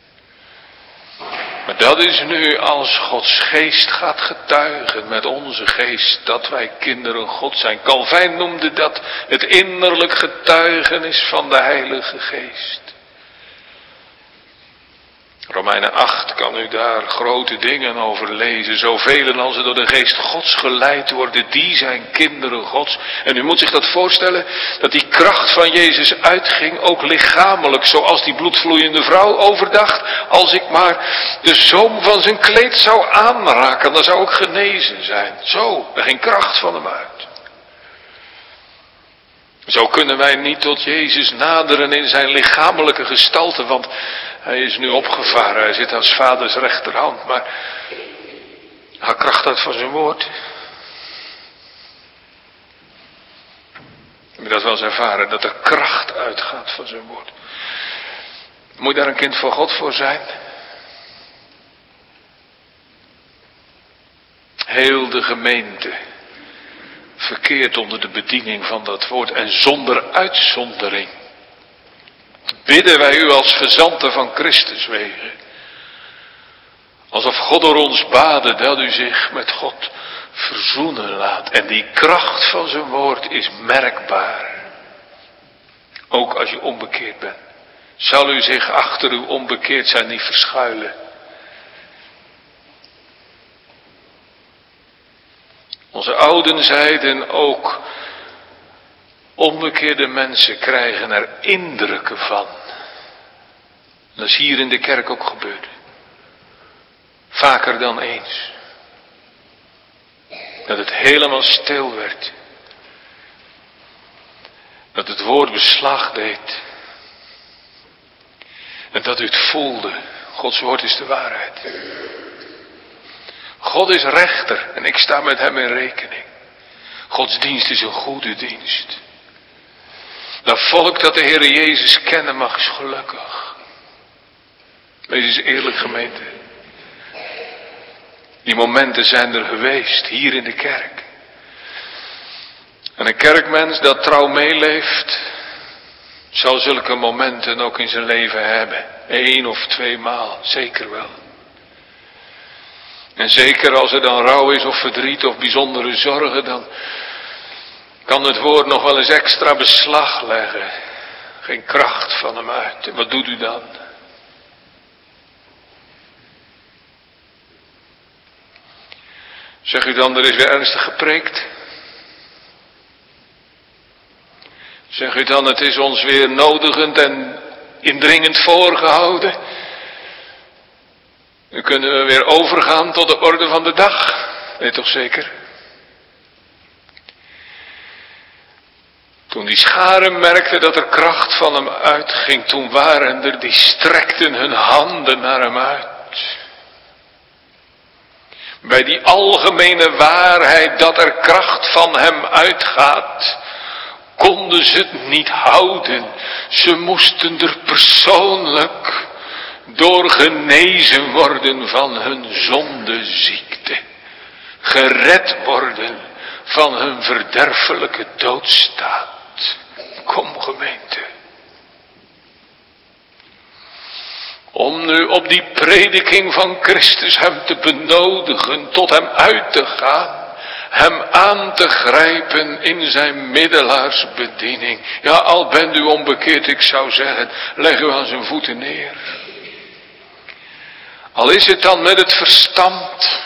A: Maar dat is nu als Gods geest gaat getuigen met onze geest dat wij kinderen God zijn. Calvijn noemde dat het innerlijk getuigenis van de Heilige Geest. Romeinen acht kan u daar grote dingen over lezen. Zoveel als er door de geest Gods geleid worden, die zijn kinderen Gods. En u moet zich dat voorstellen, dat die kracht van Jezus uitging, ook lichamelijk, zoals die bloedvloeiende vrouw overdacht. Als ik maar de zoom van zijn kleed zou aanraken, dan zou ik genezen zijn. Zo, er ging kracht van hem uit. Zo kunnen wij niet tot Jezus naderen in zijn lichamelijke gestalte, want hij is nu opgevaren, hij zit aan 's vaders rechterhand, maar hij haalt kracht uit van zijn woord. Heb je dat wel eens ervaren, dat er kracht uitgaat van zijn woord? Moet je daar een kind van God voor zijn? Heel de gemeente verkeert onder de bediening van dat woord en zonder uitzondering bidden wij u als gezanten van Christus wegen. Alsof God door ons baden dat u zich met God verzoenen laat. En die kracht van zijn woord is merkbaar. Ook als je onbekeerd bent. Zal u zich achter uw onbekeerd zijn niet verschuilen. Onze ouden zeiden ook, onbekeerde mensen krijgen er indrukken van. Dat is hier in de kerk ook gebeurd. Vaker dan eens. Dat het helemaal stil werd. Dat het woord beslag deed. En dat u het voelde. Gods woord is de waarheid. God is rechter en ik sta met hem in rekening. Gods dienst is een goede dienst. Dat volk dat de Heere Jezus kennen mag is gelukkig. Wees eens eerlijk, gemeente. Die momenten zijn er geweest, hier in de kerk. En een kerkmens dat trouw meeleeft, zal zulke momenten ook in zijn leven hebben. Eén of twee maal, zeker wel. En zeker als er dan rouw is of verdriet of bijzondere zorgen, dan kan het woord nog wel eens extra beslag leggen. Geen kracht van hem uit. En wat doet u dan? Zeg u dan, er is weer ernstig gepreekt? Zeg u dan, het is ons weer nodigend en indringend voorgehouden? Nu kunnen we weer overgaan tot de orde van de dag. Nee, toch zeker? Toen die scharen merkten dat er kracht van hem uitging, toen waren er die strekten hun handen naar hem uit. Bij die algemene waarheid dat er kracht van hem uitgaat, konden ze het niet houden. Ze moesten er persoonlijk door genezen worden van hun zondeziekte. Gered worden van hun verderfelijke doodstaat. Kom, gemeente. Om nu op die prediking van Christus hem te benodigen, tot hem uit te gaan. Hem aan te grijpen in zijn middelaarsbediening. Ja, al bent u onbekeerd, ik zou zeggen, leg u aan zijn voeten neer. Al is het dan met het verstand.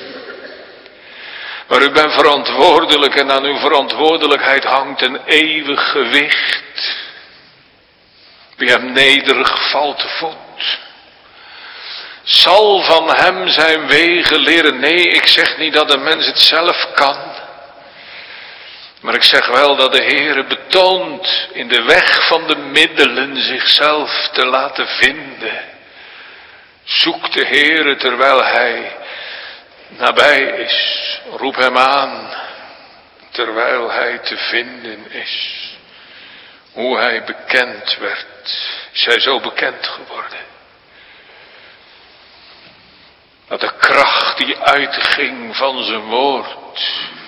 A: Maar u bent verantwoordelijk en aan uw verantwoordelijkheid hangt een eeuwig gewicht. Wie hem nederig valt te voet. Zal van hem zijn wegen leren. Nee, ik zeg niet dat een mens het zelf kan. Maar ik zeg wel dat de Heere betoont in de weg van de middelen zichzelf te laten vinden. Zoek de Heere terwijl hij nabij is. Roep hem aan terwijl hij te vinden is. Hoe hij bekend werd. Is hij zo bekend geworden? Dat de kracht die uitging van zijn woord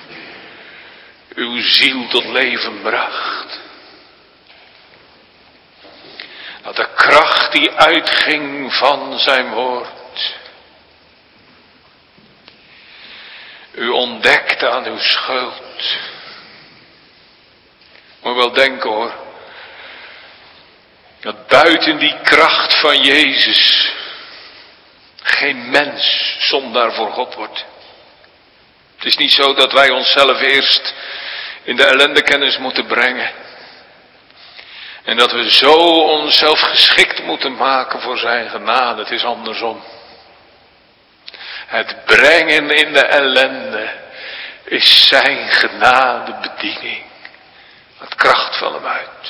A: uw ziel tot leven bracht. Dat de kracht die uitging van zijn woord u ontdekte aan uw schuld. Moet wel denken hoor. Dat buiten die kracht van Jezus geen mens zondaar voor God wordt. Het is niet zo dat wij onszelf eerst in de ellendekennis moeten brengen. En dat we zo onszelf geschikt moeten maken voor zijn genade. Het is andersom. Het brengen in de ellende is zijn genadebediening. Het kracht van hem uit.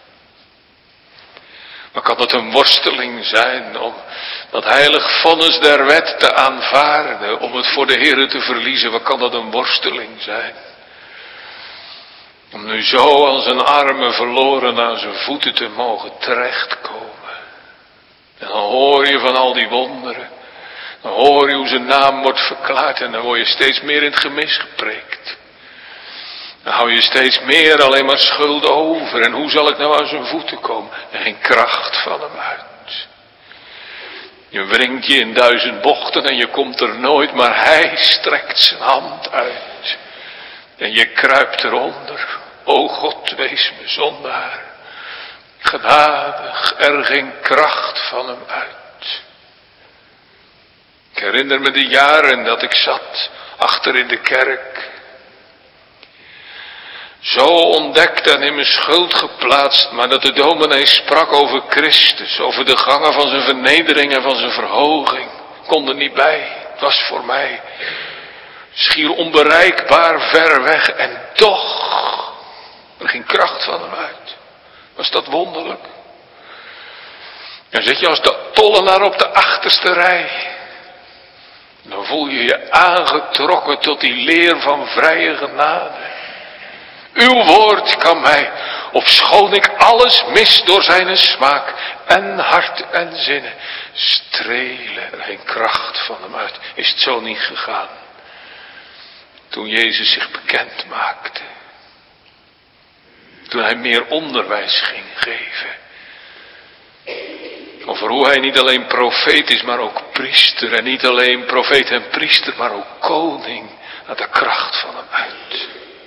A: Maar kan het een worsteling zijn om dat heilig vonnis der wet te aanvaarden, om het voor de Heere te verliezen? Wat kan dat een worsteling zijn? Om nu zo als een arme verloren aan zijn voeten te mogen terechtkomen. En dan hoor je van al die wonderen. Dan hoor je hoe zijn naam wordt verklaard en dan word je steeds meer in het gemis gepreekt. Dan hou je steeds meer alleen maar schuld over. En hoe zal ik nou aan zijn voeten komen? En geen kracht van hem uit. Je wringt je in duizend bochten en je komt er nooit, maar hij strekt zijn hand uit. En je kruipt eronder. O God, wees me zondaar. Genadig, er ging kracht van hem uit. Ik herinner me de jaren dat ik zat achter in de kerk. Zo ontdekt en in mijn schuld geplaatst, maar dat de dominee sprak over Christus, over de gangen van zijn vernedering en van zijn verhoging. Ik kon er niet bij. Het was voor mij schier onbereikbaar, ver weg en toch, er ging kracht van hem uit. Was dat wonderlijk? Dan zit je als de tollenaar op de achterste rij. Dan voel je je aangetrokken tot die leer van vrije genade. Uw woord kan mij, ofschoon ik alles mis door zijn smaak en hart en zinnen, strelen. Er geen kracht van hem uit. Is het zo niet gegaan? Toen Jezus zich bekend maakte. Toen hij meer onderwijs ging geven. Over hoe hij niet alleen profeet is, maar ook priester. En niet alleen profeet en priester, maar ook koning. Naar de kracht van hem uit.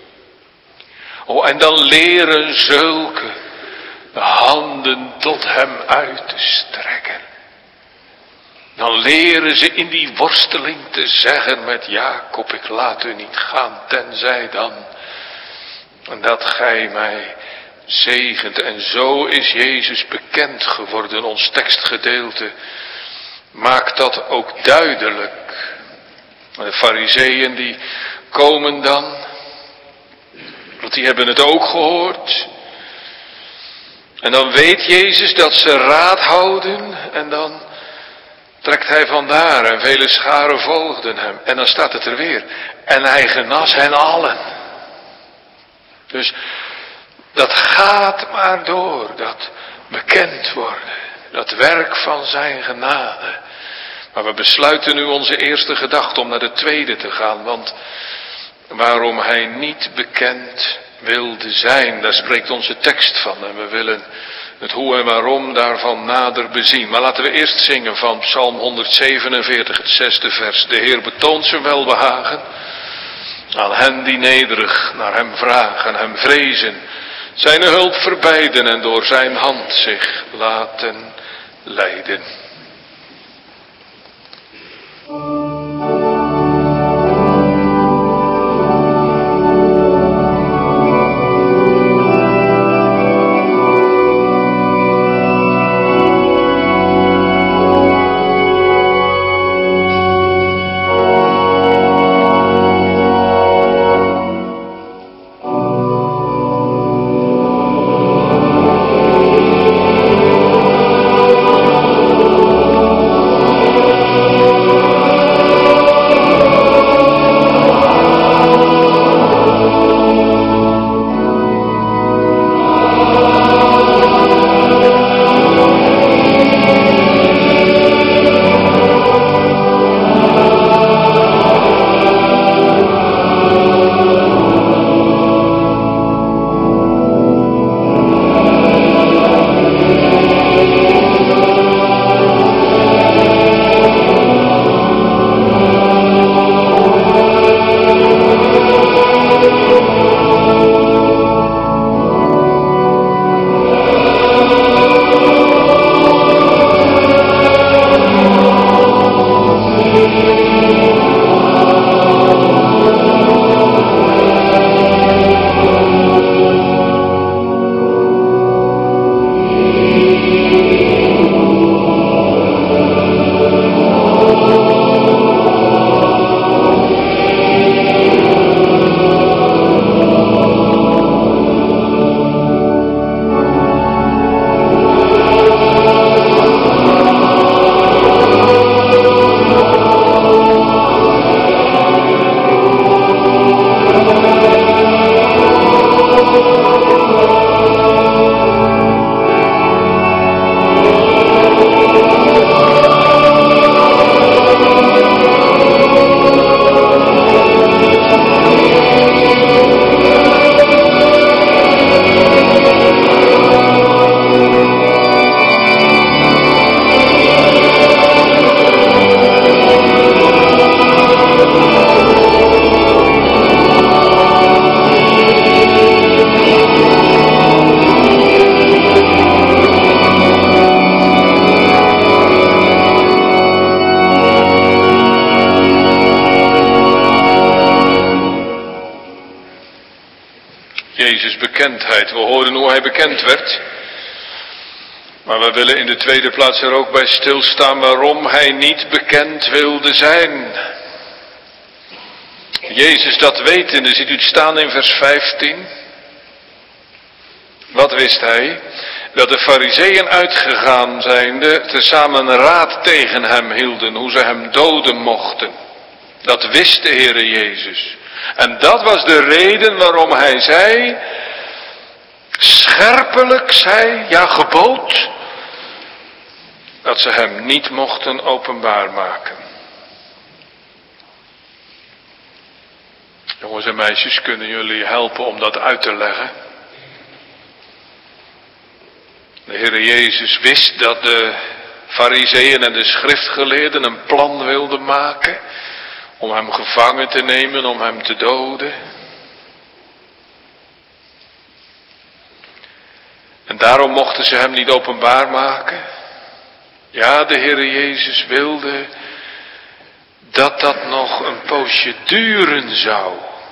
A: Oh, en dan leren zulke de handen tot hem uit te strekken. Dan leren ze in die worsteling te zeggen met Jacob, ik laat u niet gaan, tenzij dan. En dat gij mij zegent. En zo is Jezus bekend geworden. Ons tekstgedeelte maakt dat ook duidelijk. De Farizeeën die komen dan. Want die hebben het ook gehoord. En dan weet Jezus dat ze raad houden. En dan trekt hij vandaar en vele scharen volgden hem. En dan staat het er weer. En hij genas hen allen. Dus dat gaat maar door. Dat bekend worden. Dat werk van zijn genade. Maar we besluiten nu onze eerste gedachte om naar de tweede te gaan. Want waarom hij niet bekend wilde zijn, daar spreekt onze tekst van. En we willen het hoe en waarom daarvan nader bezien. Maar laten we eerst zingen van Psalm honderdzevenenveertig, het zesde vers. De Heer betoont zijn welbehagen aan hen die nederig naar hem vragen, hem vrezen. Zijn hulp verbijden en door zijn hand zich laten leiden.
C: Oh
A: Jezus' bekendheid. We horen hoe hij bekend werd. Maar we willen in de tweede plaats er ook bij stilstaan waarom hij niet bekend wilde zijn. Jezus dat wetende, ziet u het staan in vers vijftien. Wat wist hij? Dat de Farizeeën uitgegaan zijnde tezamen raad tegen hem hielden, hoe ze hem doden mochten. Dat wist de Heere Jezus. En dat was de reden waarom hij zei, scherpelijk zei, ja gebood, dat ze hem niet mochten openbaar maken. Jongens en meisjes, kunnen jullie helpen om dat uit te leggen? De Heere Jezus wist dat de Farizeeën en de schriftgeleerden een plan wilden maken om hem gevangen te nemen, om hem te doden. En daarom mochten ze hem niet openbaar maken. Ja, de Heere Jezus wilde dat dat nog een poosje duren zou.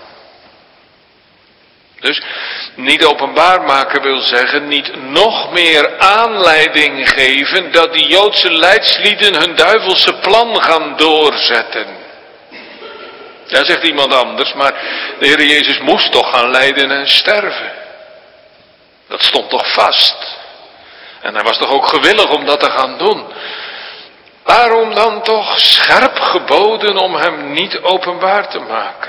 A: Dus niet openbaar maken wil zeggen, niet nog meer aanleiding geven dat die Joodse leidslieden hun duivelse plan gaan doorzetten. Ja, zegt iemand anders, maar de Heer Jezus moest toch gaan lijden en sterven. Dat stond toch vast. En hij was toch ook gewillig om dat te gaan doen. Waarom dan toch scherp geboden om hem niet openbaar te maken?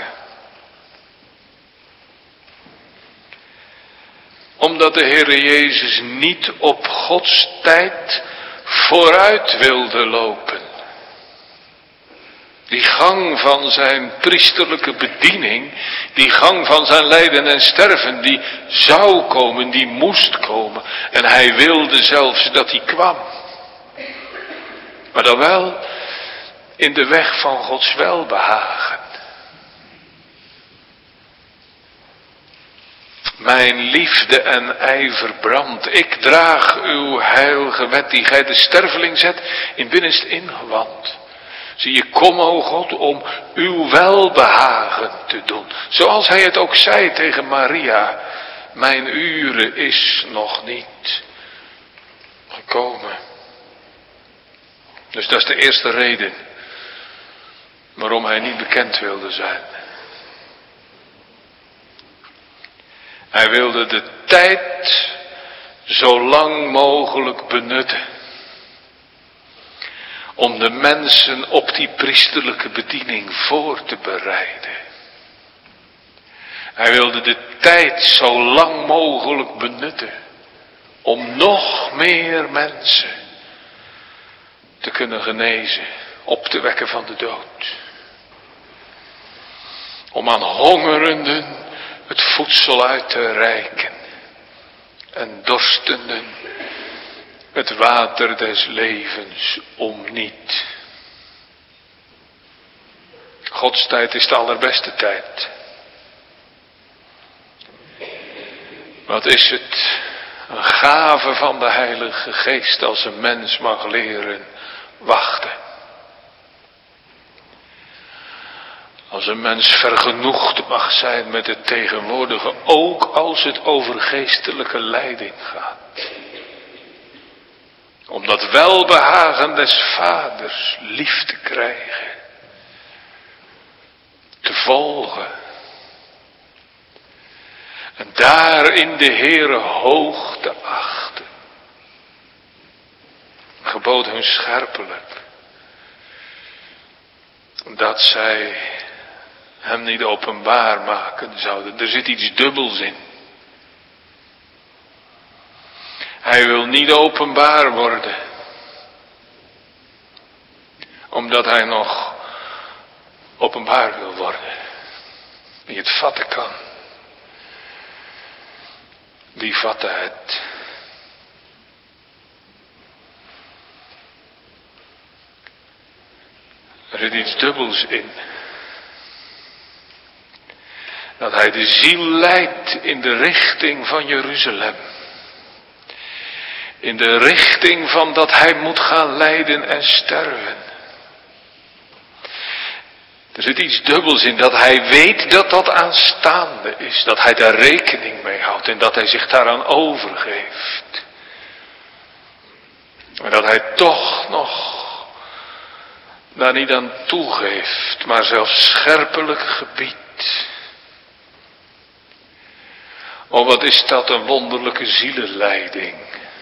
A: Omdat de Heere Jezus niet op Gods tijd vooruit wilde lopen. Die gang van zijn priesterlijke bediening, die gang van zijn lijden en sterven, die zou komen, die moest komen. En hij wilde zelfs dat hij kwam. Maar dan wel in de weg van Gods welbehagen. Mijn liefde en ijver brandt. Ik draag uw heilige wet die gij de sterveling zet in binnenst ingewand. Zie je, kom o God om uw welbehagen te doen. Zoals hij het ook zei tegen Maria. Mijn uren is nog niet gekomen. Dus dat is de eerste reden waarom hij niet bekend wilde zijn. Hij wilde de tijd zo lang mogelijk benutten. Om de mensen op die priesterlijke bediening voor te bereiden. Hij wilde de tijd zo lang mogelijk benutten. Om nog meer mensen te kunnen genezen. Op te wekken van de dood. Om aan hongerenden het voedsel uit te reiken. En dorstenden het water des levens om niet. Gods tijd is de allerbeste tijd. Wat is het? Een gave van de Heilige Geest als een mens mag leren wachten. Als een mens vergenoegd mag zijn met het tegenwoordige, ook als het over geestelijke leiding gaat. Om dat welbehagen des vaders lief te krijgen. Te volgen. En daarin de Heere hoog te achten. Gebood hun scherpelijk. Dat zij hem niet openbaar maken zouden. Er zit iets dubbels in. Hij wil niet openbaar worden. Omdat hij nog openbaar wil worden. Wie het vatten kan. Die vatte het. Er zit iets dubbels in. Dat hij de ziel leidt in de richting van Jeruzalem. In de richting van dat hij moet gaan lijden en sterven. Er zit iets dubbels in, dat hij weet dat dat aanstaande is. Dat hij daar rekening mee houdt en dat hij zich daaraan overgeeft. En dat hij toch nog daar niet aan toegeeft, maar zelfs scherpelijk gebiedt. Oh, wat is dat een wonderlijke zielenleiding.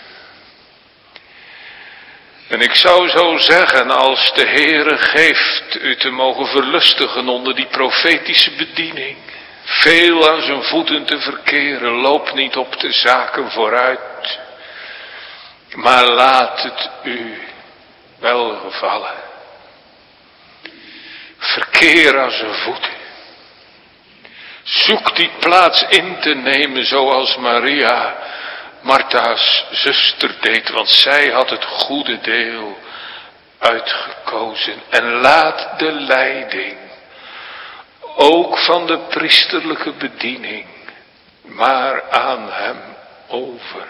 A: En ik zou zo zeggen, als de Heere geeft u te mogen verlustigen onder die profetische bediening, veel aan zijn voeten te verkeren, loop niet op de zaken vooruit, maar laat het u welgevallen. Verkeer aan zijn voeten. Zoek die plaats in te nemen zoals Maria, Martha's zuster, deed, want zij had het goede deel uitgekozen. En laat de leiding, ook van de priesterlijke bediening, maar aan hem over.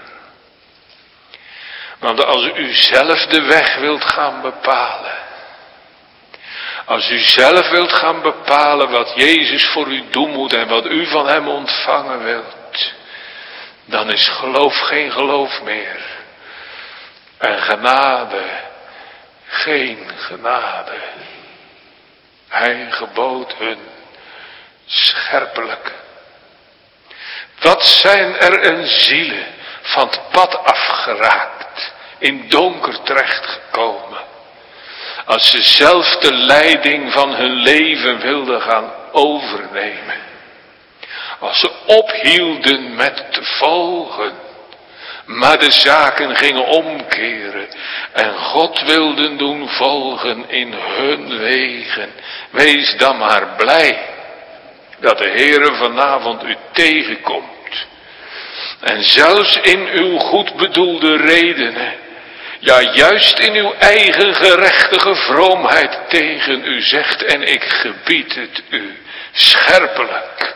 A: Want als u zelf de weg wilt gaan bepalen, als u zelf wilt gaan bepalen wat Jezus voor u doen moet en wat u van hem ontvangen wilt, dan is geloof geen geloof meer. En genade geen genade. Hij gebood hun scherpelijk. Wat zijn er een zielen van het pad afgeraakt, in donker terechtgekomen, als ze zelf de leiding van hun leven wilden gaan overnemen. Als ze ophielden met te volgen, maar de zaken gingen omkeren en God wilden doen volgen in hun wegen. Wees dan maar blij dat de Heere vanavond u tegenkomt. En zelfs in uw goed bedoelde redenen, ja juist in uw eigen gerechtige vroomheid tegen u zegt, en ik gebied het u scherpelijk.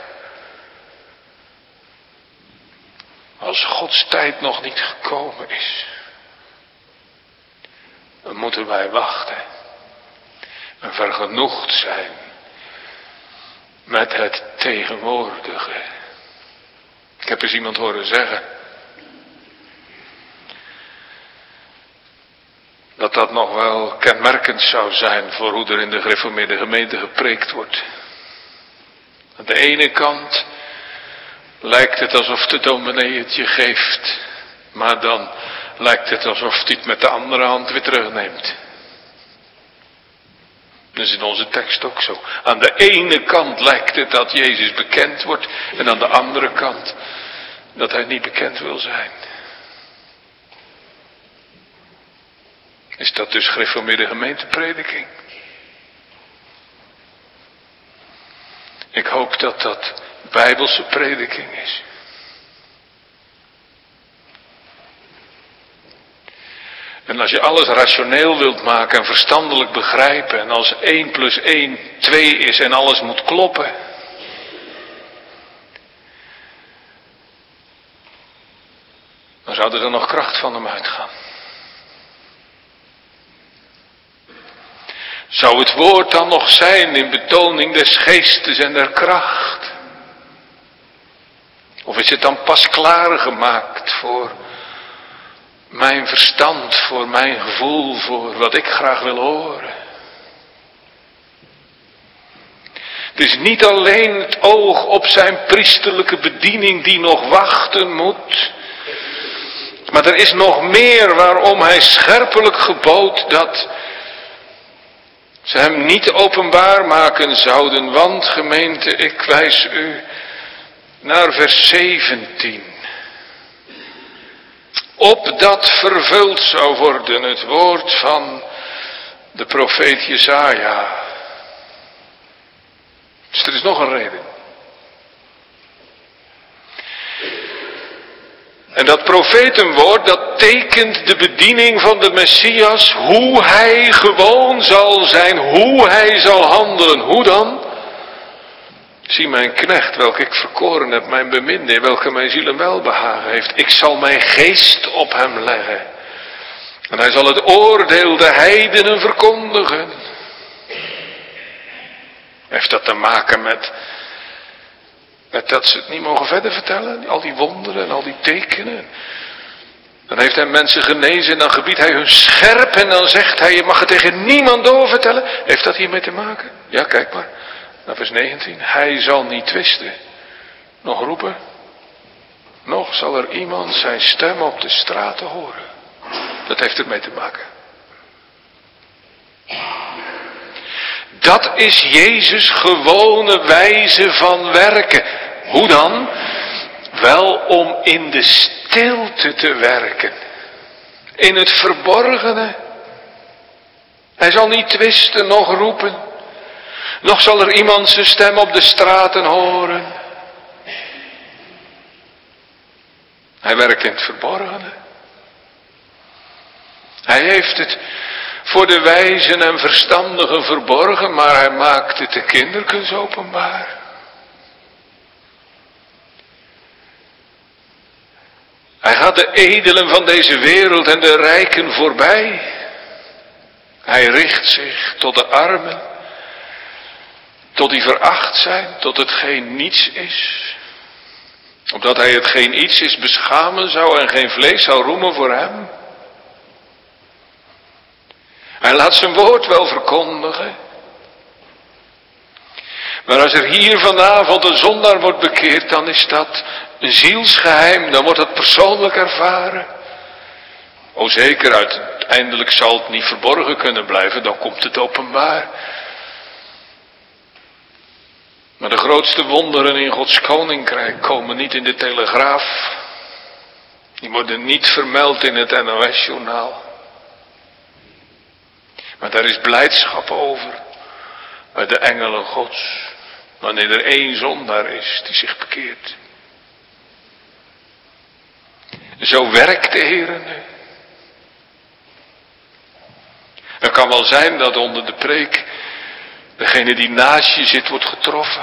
A: Als Gods tijd nog niet gekomen is, dan moeten wij wachten en vergenoegd zijn met het tegenwoordige. Ik heb eens iemand horen zeggen dat dat nog wel kenmerkend zou zijn voor hoe er in de gereformeerde gemeente gepreekt wordt. Aan de ene kant lijkt het alsof de dominee het je geeft, maar dan lijkt het alsof hij het met de andere hand weer terugneemt. Dat is in onze tekst ook zo. Aan de ene kant lijkt het dat Jezus bekend wordt en aan de andere kant dat hij niet bekend wil zijn. Is dat dus gereformeerde gemeenteprediking? Ik hoop dat dat Bijbelse prediking is. En als je alles rationeel wilt maken en verstandelijk begrijpen, en als één plus één twee is en alles moet kloppen, dan zou er dan nog kracht van hem uitgaan. Zou het woord dan nog zijn in betoning des geestes en der kracht? Of is het dan pas klaargemaakt voor mijn verstand, voor mijn gevoel, voor wat ik graag wil horen? Het is niet alleen het oog op zijn priesterlijke bediening die nog wachten moet, maar er is nog meer waarom hij scherpelijk gebood dat ze hem niet openbaar maken zouden. Want gemeente, ik wijs u naar vers zeventien. Opdat vervuld zou worden het woord van de profeet Jesaja. Dus er is nog een reden. En dat profetenwoord, dat tekent de bediening van de Messias, hoe hij gewoon zal zijn, hoe hij zal handelen. Hoe dan? Zie mijn knecht, welke ik verkoren heb, mijn beminde, in welke mijn ziel een welbehagen heeft. Ik zal mijn geest op hem leggen. En hij zal het oordeel de heidenen verkondigen. Heeft dat te maken met, met dat ze het niet mogen verder vertellen? Al die wonderen en al die tekenen. Dan heeft hij mensen genezen en dan gebiedt hij hun scherp en dan zegt hij, je mag het tegen niemand doorvertellen. Heeft dat hiermee te maken? Ja, kijk maar. naar vers negentien. Hij zal niet twisten, nog roepen. Nog zal er iemand zijn stem op de straten horen. Dat heeft ermee te maken. Dat is Jezus' gewone wijze van werken. Hoe dan? Wel om in de stilte te werken. In het verborgene. Hij zal niet twisten, nog roepen. Nog zal er iemand zijn stem op de straten horen. Hij werkt in het verborgene. Hij heeft het voor de wijzen en verstandigen verborgen, maar hij maakt het de kinderkens openbaar. Hij gaat de edelen van deze wereld en de rijken voorbij. Hij richt zich tot de armen, tot die veracht zijn, tot hetgeen niets is. Opdat hij hetgeen iets is beschamen zou en geen vlees zou roemen voor hem. Hij laat zijn woord wel verkondigen. Maar als er hier vanavond een zondaar wordt bekeerd, dan is dat een zielsgeheim, dan wordt dat persoonlijk ervaren. O zeker, uiteindelijk zal het niet verborgen kunnen blijven, dan komt het openbaar. Maar de grootste wonderen in Gods koninkrijk komen niet in de Telegraaf. Die worden niet vermeld in het N O S-journaal. Maar daar is blijdschap over uit de engelen Gods. Wanneer er één zondaar is die zich bekeert. Zo werkt de Heer nu. Het kan wel zijn dat onder de preek degene die naast je zit wordt getroffen.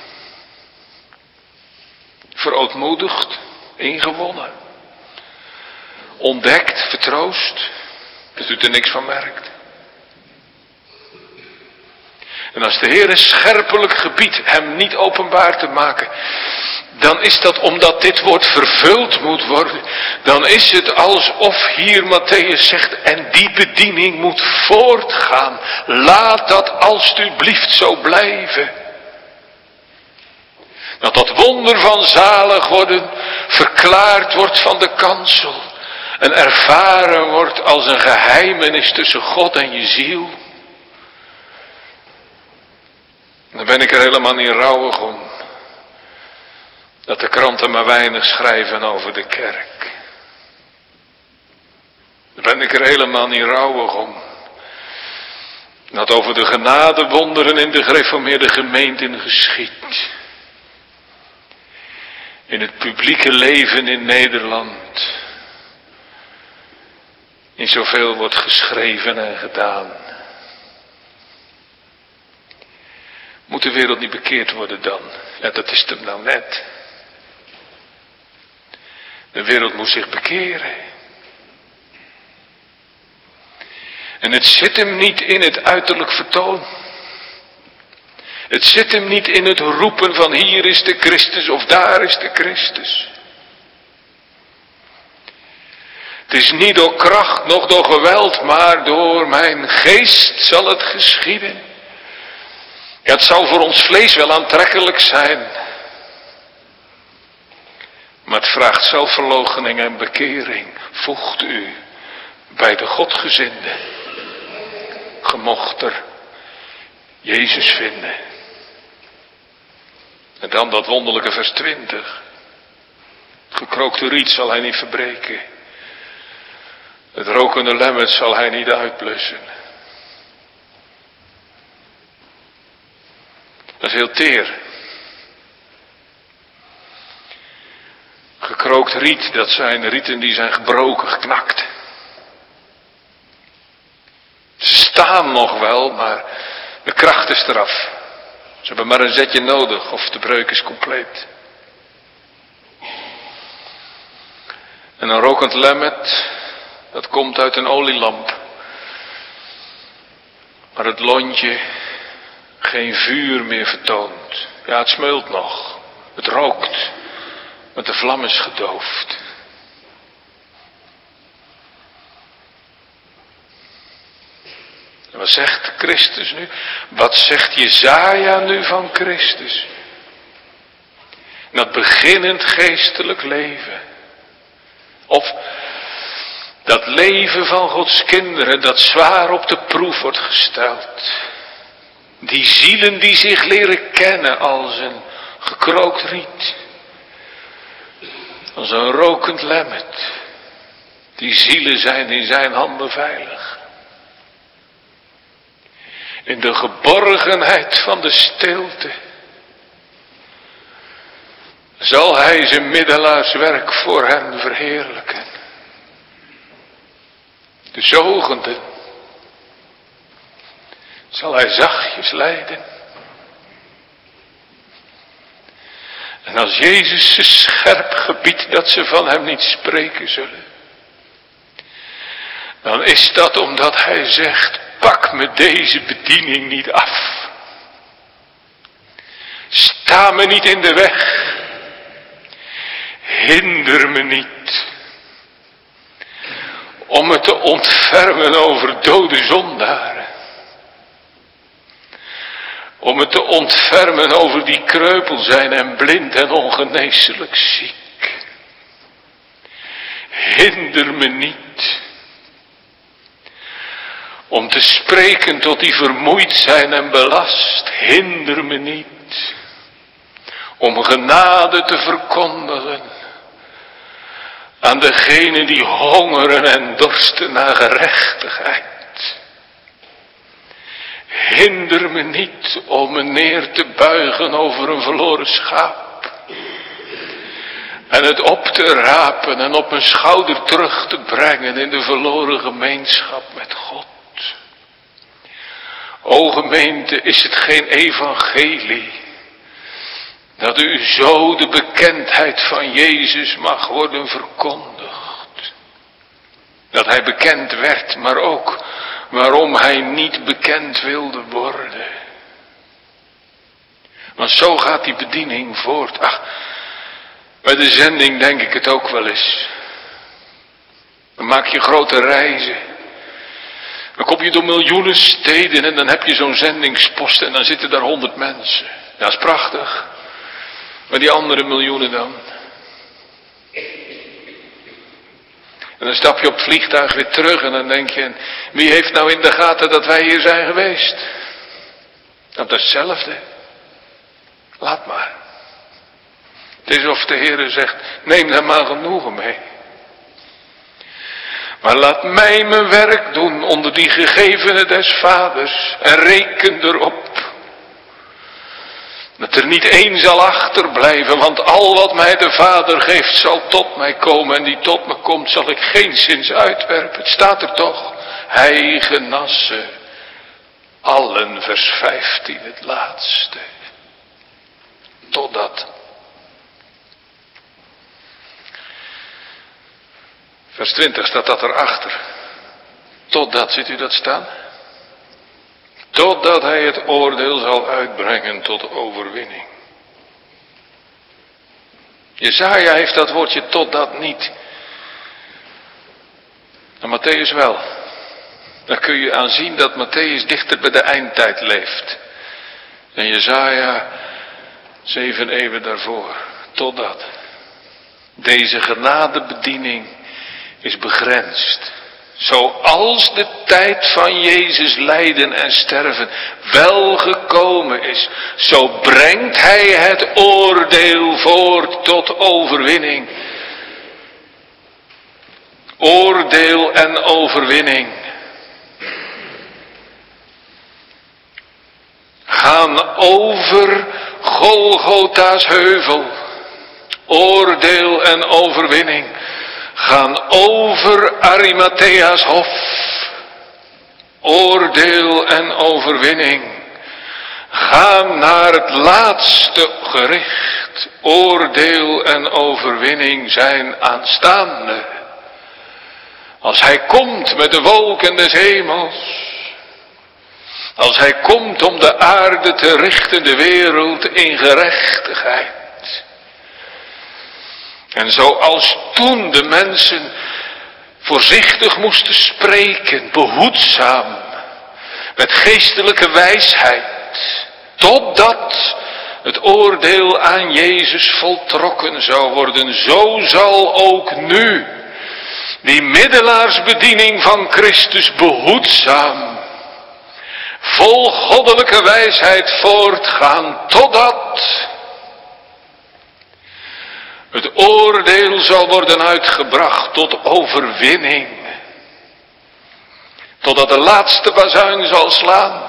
A: Verootmoedigd, ingewonnen. Ontdekt, vertroost. Dat u er niks van merkt. En als de Heer een scherpelijk gebiedt hem niet openbaar te maken, dan is dat omdat dit woord vervuld moet worden. Dan is het alsof hier Matthäus zegt, en die bediening moet voortgaan. Laat dat alstublieft zo blijven. Dat dat wonder van zalig worden verklaard wordt van de kansel. En ervaren wordt als een geheimenis tussen God en je ziel. Dan ben ik er helemaal niet rouwig om. Dat de kranten maar weinig schrijven over de kerk. Dan ben ik er helemaal niet rouwig om. Dat over de genadewonderen in de gereformeerde gemeenten geschiet. In het publieke leven in Nederland. Niet zoveel wordt geschreven en gedaan. Moet de wereld niet bekeerd worden dan? Ja, dat is het nou net. De wereld moet zich bekeren. En het zit hem niet in het uiterlijk vertoon. Het zit hem niet in het roepen van hier is de Christus of daar is de Christus. Het is niet door kracht, noch door geweld, maar door mijn geest zal het geschieden. Ja, het zal voor ons vlees wel aantrekkelijk zijn. Maar het vraagt zelfverloochening en bekering. Voegt u bij de Godgezinde. Gemocht er Jezus vinden. En dan dat wonderlijke vers twintig. Het gekrookte riet zal hij niet verbreken. Het rokende lemmet zal hij niet uitblussen. Dat is heel teer. Gekrookt riet, dat zijn rieten die zijn gebroken, geknakt. Ze staan nog wel, maar de kracht is eraf. Ze hebben maar een zetje nodig of de breuk is compleet. En een rokend lemmet, dat komt uit een olielamp. Maar het lontje geen vuur meer vertoont. Ja, het smeult nog. Het rookt. Maar de vlam is gedoofd. En wat zegt Christus nu? Wat zegt Jesaja nu van Christus? Dat beginnend geestelijk leven. Of dat leven van Gods kinderen dat zwaar op de proef wordt gesteld. Die zielen die zich leren kennen als een gekrookt riet. Als een rokend lemmet. Die zielen zijn in zijn handen veilig. In de geborgenheid van de stilte zal hij zijn middelaarswerk voor hen verheerlijken. De zogenden zal hij zachtjes leiden. En als Jezus ze scherp gebiedt dat ze van hem niet spreken zullen, dan is dat omdat hij zegt, pak me deze bediening niet af. Sta me niet in de weg. Hinder me niet. Om me te ontfermen over dode zondaren. Om me te ontfermen over die kreupel zijn en blind en ongeneeslijk ziek. Hinder me niet. Om te spreken tot die vermoeid zijn en belast. Hinder me niet. Om genade te verkondigen. Aan degenen die hongeren en dorsten naar gerechtigheid. Hinder me niet om me neer te buigen over een verloren schaap. En het op te rapen en op mijn schouder terug te brengen in de verloren gemeenschap met God. O gemeente, is het geen evangelie dat u zo de bekendheid van Jezus mag worden verkondigd. Dat hij bekend werd, maar ook waarom hij niet bekend wilde worden. Maar zo gaat die bediening voort. Ach, bij de zending denk ik het ook wel eens. Dan maak je grote reizen. Dan kom je door miljoenen steden en dan heb je zo'n zendingspost en dan zitten daar honderd mensen. Dat is prachtig. Maar die andere miljoenen dan? En dan stap je op het vliegtuig weer terug en dan denk je, wie heeft nou in de gaten dat wij hier zijn geweest? Nou, dat is hetzelfde. Laat maar. Het is of de Heere zegt, neem daar maar genoegen mee. Maar laat mij mijn werk doen onder die gegevenen des vaders en reken erop. Dat er niet één zal achterblijven, want al wat mij de Vader geeft zal tot mij komen. En die tot me komt zal ik geenszins uitwerpen. Het staat er toch. Hij genasse allen, vers vijftien, het laatste. Totdat. Vers twintig staat dat erachter. Totdat, ziet u dat staan? Totdat hij het oordeel zal uitbrengen tot overwinning. Jesaja heeft dat woordje totdat niet. En Matthäus wel. Daar kun je aan zien dat Matthäus dichter bij de eindtijd leeft. En Jesaja zeven eeuwen daarvoor. Totdat. Deze genadebediening is begrensd. Zoals de tijd van Jezus lijden en sterven wel gekomen is, zo brengt hij het oordeel voort tot overwinning. Oordeel en overwinning gaan over Golgotha's heuvel. Oordeel en overwinning gaan over Arimathea's hof. Oordeel en overwinning gaan naar het laatste gericht. Oordeel en overwinning zijn aanstaande. Als hij komt met de wolken des hemels. Als hij komt om de aarde te richten, de wereld in gerechtigheid. En zoals toen de mensen voorzichtig moesten spreken, behoedzaam, met geestelijke wijsheid, totdat het oordeel aan Jezus voltrokken zou worden, zo zal ook nu die middelaarsbediening van Christus behoedzaam, vol goddelijke wijsheid voortgaan, totdat het oordeel zal worden uitgebracht tot overwinning. Totdat de laatste bazuin zal slaan.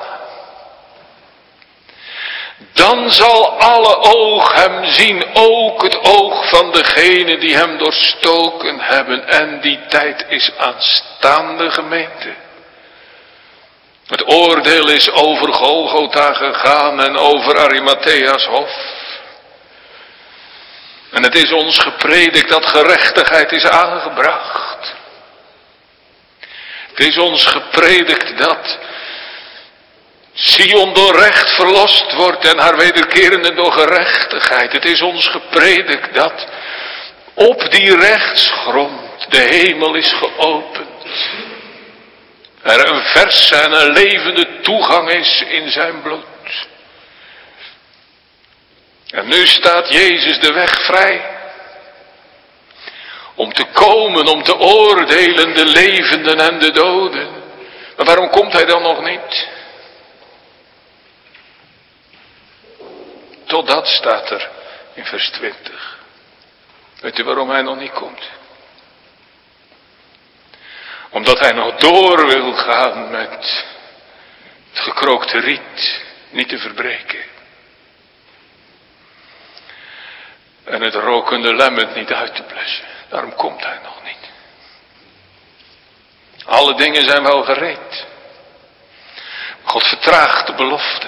A: Dan zal alle oog hem zien, ook het oog van degene die hem doorstoken hebben. En die tijd is aanstaande, gemeente. Het oordeel is over Golgotha gegaan en over Arimathea's hof. En het is ons gepredikt dat gerechtigheid is aangebracht. Het is ons gepredikt dat Sion door recht verlost wordt en haar wederkerende door gerechtigheid. Het is ons gepredikt dat op die rechtsgrond de hemel is geopend. Er een verse en een levende toegang is in zijn bloed. En nu staat Jezus de weg vrij. Om te komen, om te oordelen de levenden en de doden. Maar waarom komt hij dan nog niet? Totdat staat er in vers twintig. Weet u waarom hij nog niet komt? Omdat hij nog door wil gaan met het gekrookte riet niet te verbreken. En het rokende lemmet niet uit te blussen. Daarom komt hij nog niet. Alle dingen zijn wel gereed. God vertraagt de belofte.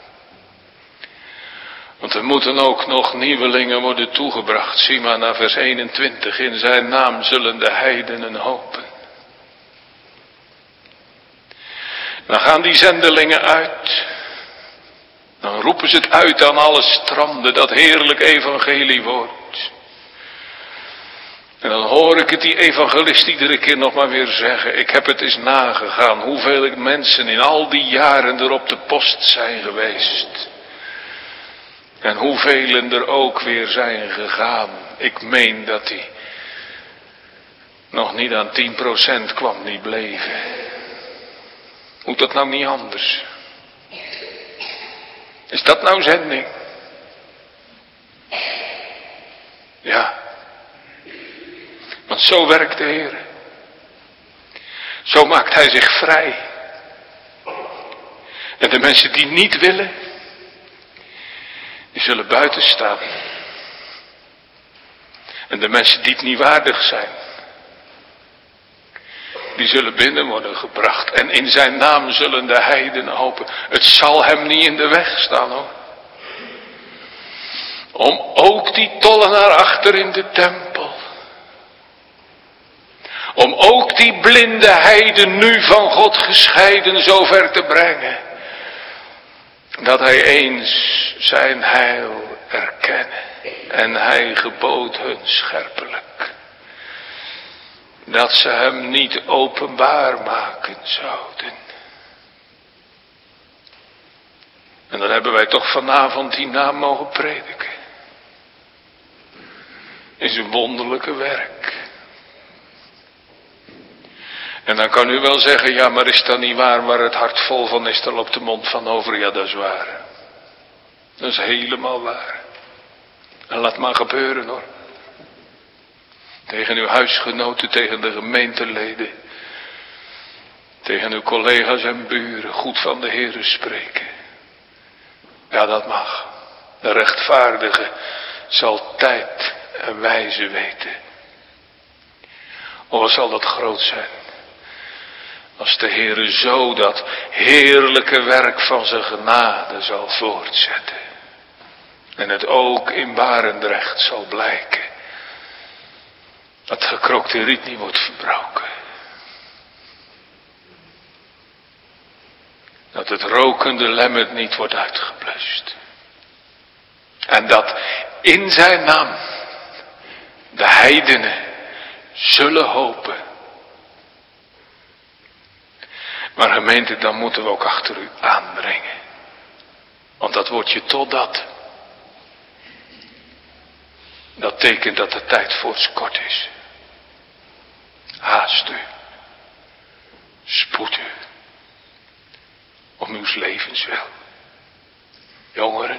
A: Want er moeten ook nog nieuwelingen worden toegebracht. Zie maar naar vers eenentwintig. In zijn naam zullen de heidenen hopen. Dan gaan die zendelingen uit. Dan roepen ze het uit aan alle stranden, dat heerlijk evangelie wordt. En dan hoor ik het die evangelist iedere keer nog maar weer zeggen. Ik heb het eens nagegaan, hoeveel mensen in al die jaren er op de post zijn geweest. En hoeveel er ook weer zijn gegaan. Ik meen dat die nog niet aan tien procent kwam, die bleven. Moet dat nou niet anders? Is dat nou zending? Ja. Want zo werkt de Heer. Zo maakt hij zich vrij. En de mensen die niet willen, die zullen buiten staan. En de mensen die het niet waardig zijn, die zullen binnen worden gebracht. En in zijn naam zullen de heidenen hopen. Het zal hem niet in de weg staan, hoor. Om ook die tollenaar achter in de tempel. Om ook die blinde heiden nu van God gescheiden zover te brengen. Dat hij eens zijn heil erkennen. En hij gebood hun scherpelijk. Dat ze hem niet openbaar maken zouden. En dan hebben wij toch vanavond die naam mogen prediken. Is een wonderlijke werk. En dan kan u wel zeggen, ja, maar is dat niet waar, waar het hart vol van is, daar loopt de mond van over. Ja, dat is waar. Dat is helemaal waar. En laat maar gebeuren, hoor. Tegen uw huisgenoten, tegen de gemeenteleden. Tegen uw collega's en buren goed van de Heere spreken. Ja, dat mag. De rechtvaardige zal tijd en wijze weten. Oh, wat zal dat groot zijn. Als de Heere zo dat heerlijke werk van zijn genade zal voortzetten. En het ook in Barendrecht zal blijken. Dat gekrookte riet niet wordt verbroken. Dat het rokende lemmet niet wordt uitgeblust. En dat in zijn naam de heidenen zullen hopen. Maar gemeente, dan moeten we ook achter u aanbrengen. Want dat woordje totdat. Dat tekent dat de tijd voorts is. Haast u. Spoed u. Om uw levens wil. Jongeren.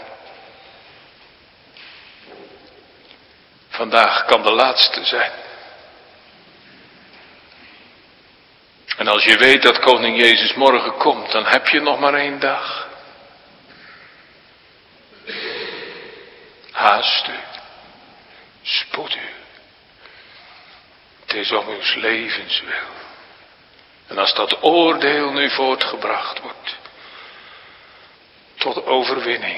A: Vandaag kan de laatste zijn. En als je weet dat koning Jezus morgen komt, dan heb je nog maar één dag. Haast u. Spoed u. Het is om uw levens wil. En als dat oordeel nu voortgebracht wordt, tot overwinning.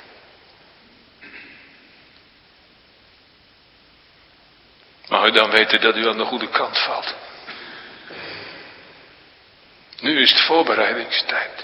A: Mag u dan weten dat u aan de goede kant valt. Nu is het voorbereidingstijd.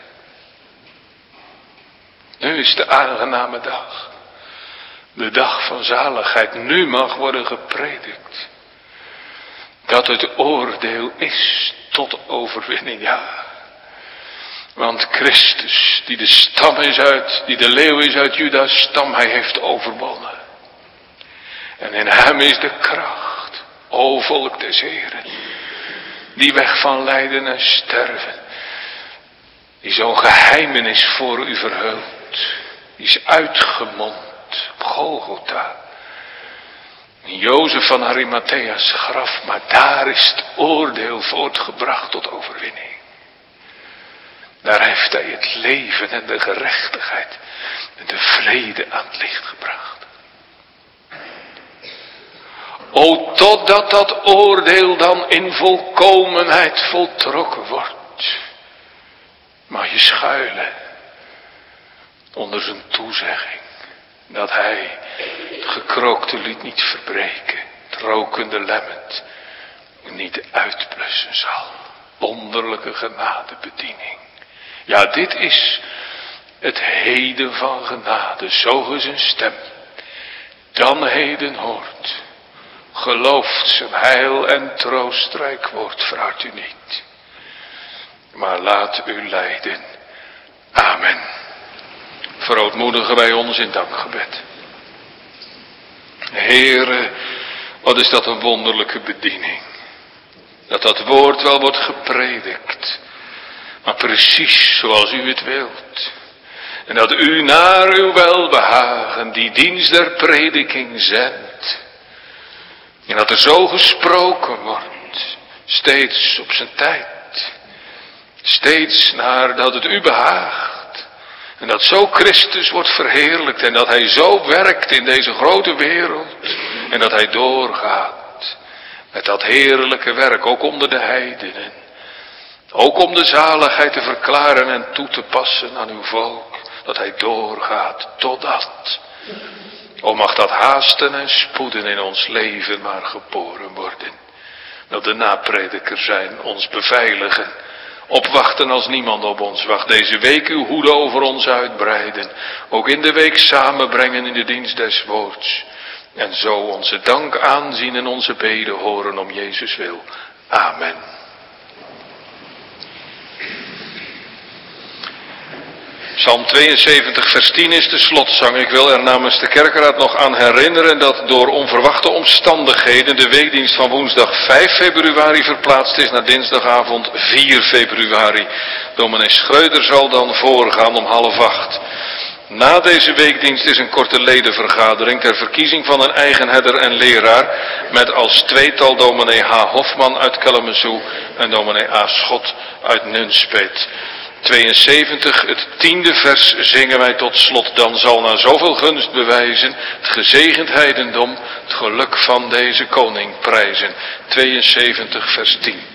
A: Nu is de aangename dag. De dag van zaligheid. Nu mag worden gepredikt. Dat het oordeel is tot overwinning. Ja. Want Christus, die de stam is uit, die de leeuw is uit Juda's stam, hij heeft overwonnen. En in hem is de kracht, o volk des Heren, die weg van lijden en sterven, die zo'n geheimenis voor u verhult, die is uitgemond op Golgotha. In Jozef van Arimathea's graf, maar daar is het oordeel voortgebracht tot overwinning. Daar heeft hij het leven en de gerechtigheid en de vrede aan het licht gebracht. O, totdat dat oordeel dan in volkomenheid voltrokken wordt, mag je schuilen onder zijn toezegging dat hij het gekrookte lied niet verbreken, het rokende lemmet niet uitblussen zal. Wonderlijke genadebediening. Ja, dit is het heden van genade, zo ge zijn stem dan heden hoort. Gelooft zijn heil en troostrijk woord, verhard u niet. Maar laat u leiden. Amen. Verootmoedigen wij ons in dankgebed. Heere, wat is dat een wonderlijke bediening. Dat dat woord wel wordt gepredikt. Maar precies zoals u het wilt. En dat u naar uw welbehagen die dienst der prediking zendt. En dat er zo gesproken wordt. Steeds op zijn tijd. Steeds naar dat het u behaagt. En dat zo Christus wordt verheerlijkt. En dat hij zo werkt in deze grote wereld. En dat hij doorgaat. Met dat heerlijke werk ook onder de heidenen. Ook om de zaligheid te verklaren en toe te passen aan uw volk. Dat hij doorgaat totdat. O, mag dat haasten en spoeden in ons leven maar geboren worden. Dat de naprediker zijn, ons beveiligen. Opwachten als niemand op ons wacht. Deze week uw hoede over ons uitbreiden. Ook in de week samenbrengen in de dienst des woords. En zo onze dank aanzien en onze beden horen om Jezus wil. Amen. Psalm tweeënzeventig vers tien is de slotzang. Ik wil er namens de kerkraad nog aan herinneren dat door onverwachte omstandigheden de weekdienst van woensdag vijf februari verplaatst is naar dinsdagavond vier februari. Dominee Schreuder zal dan voorgaan om half acht. Na deze weekdienst is een korte ledenvergadering ter verkiezing van een eigen herder en leraar met als tweetal dominee H. Hofman uit Kalamazoo en dominee A. Schot uit Nunspeet. tweeënzeventig, het tiende vers zingen wij tot slot. Dan zal na zoveel gunst bewijzen het gezegend heidendom het geluk van deze koning prijzen. tweeënzeventig vers tien.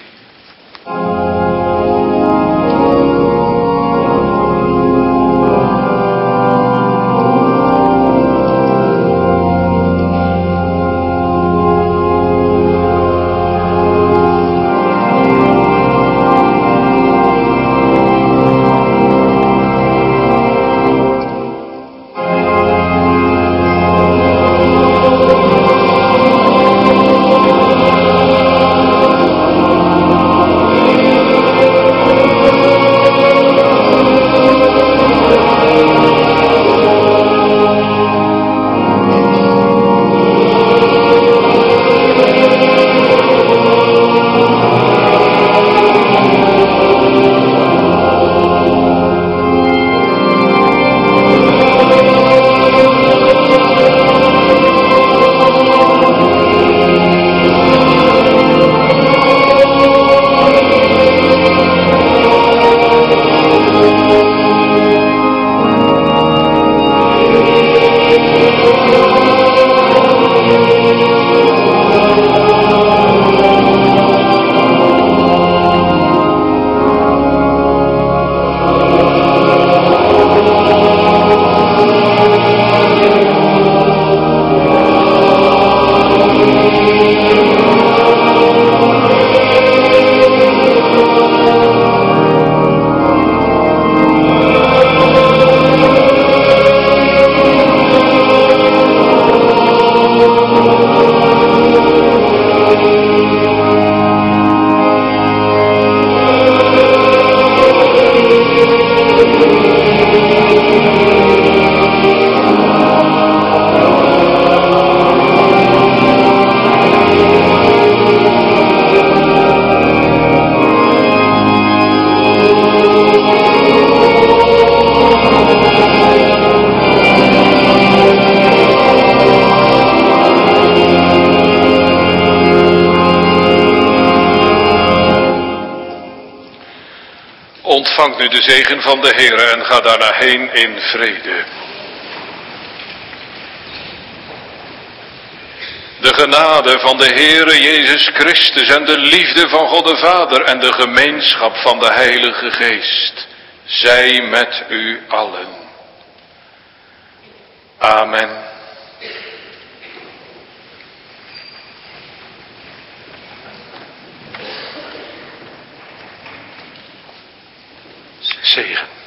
A: Ontvang nu de zegen van de Heere en ga daarna heen in vrede. De genade van de Heere Jezus Christus en de liefde van God de Vader en de gemeenschap van de Heilige Geest zij met u allen. Amen. Zegen.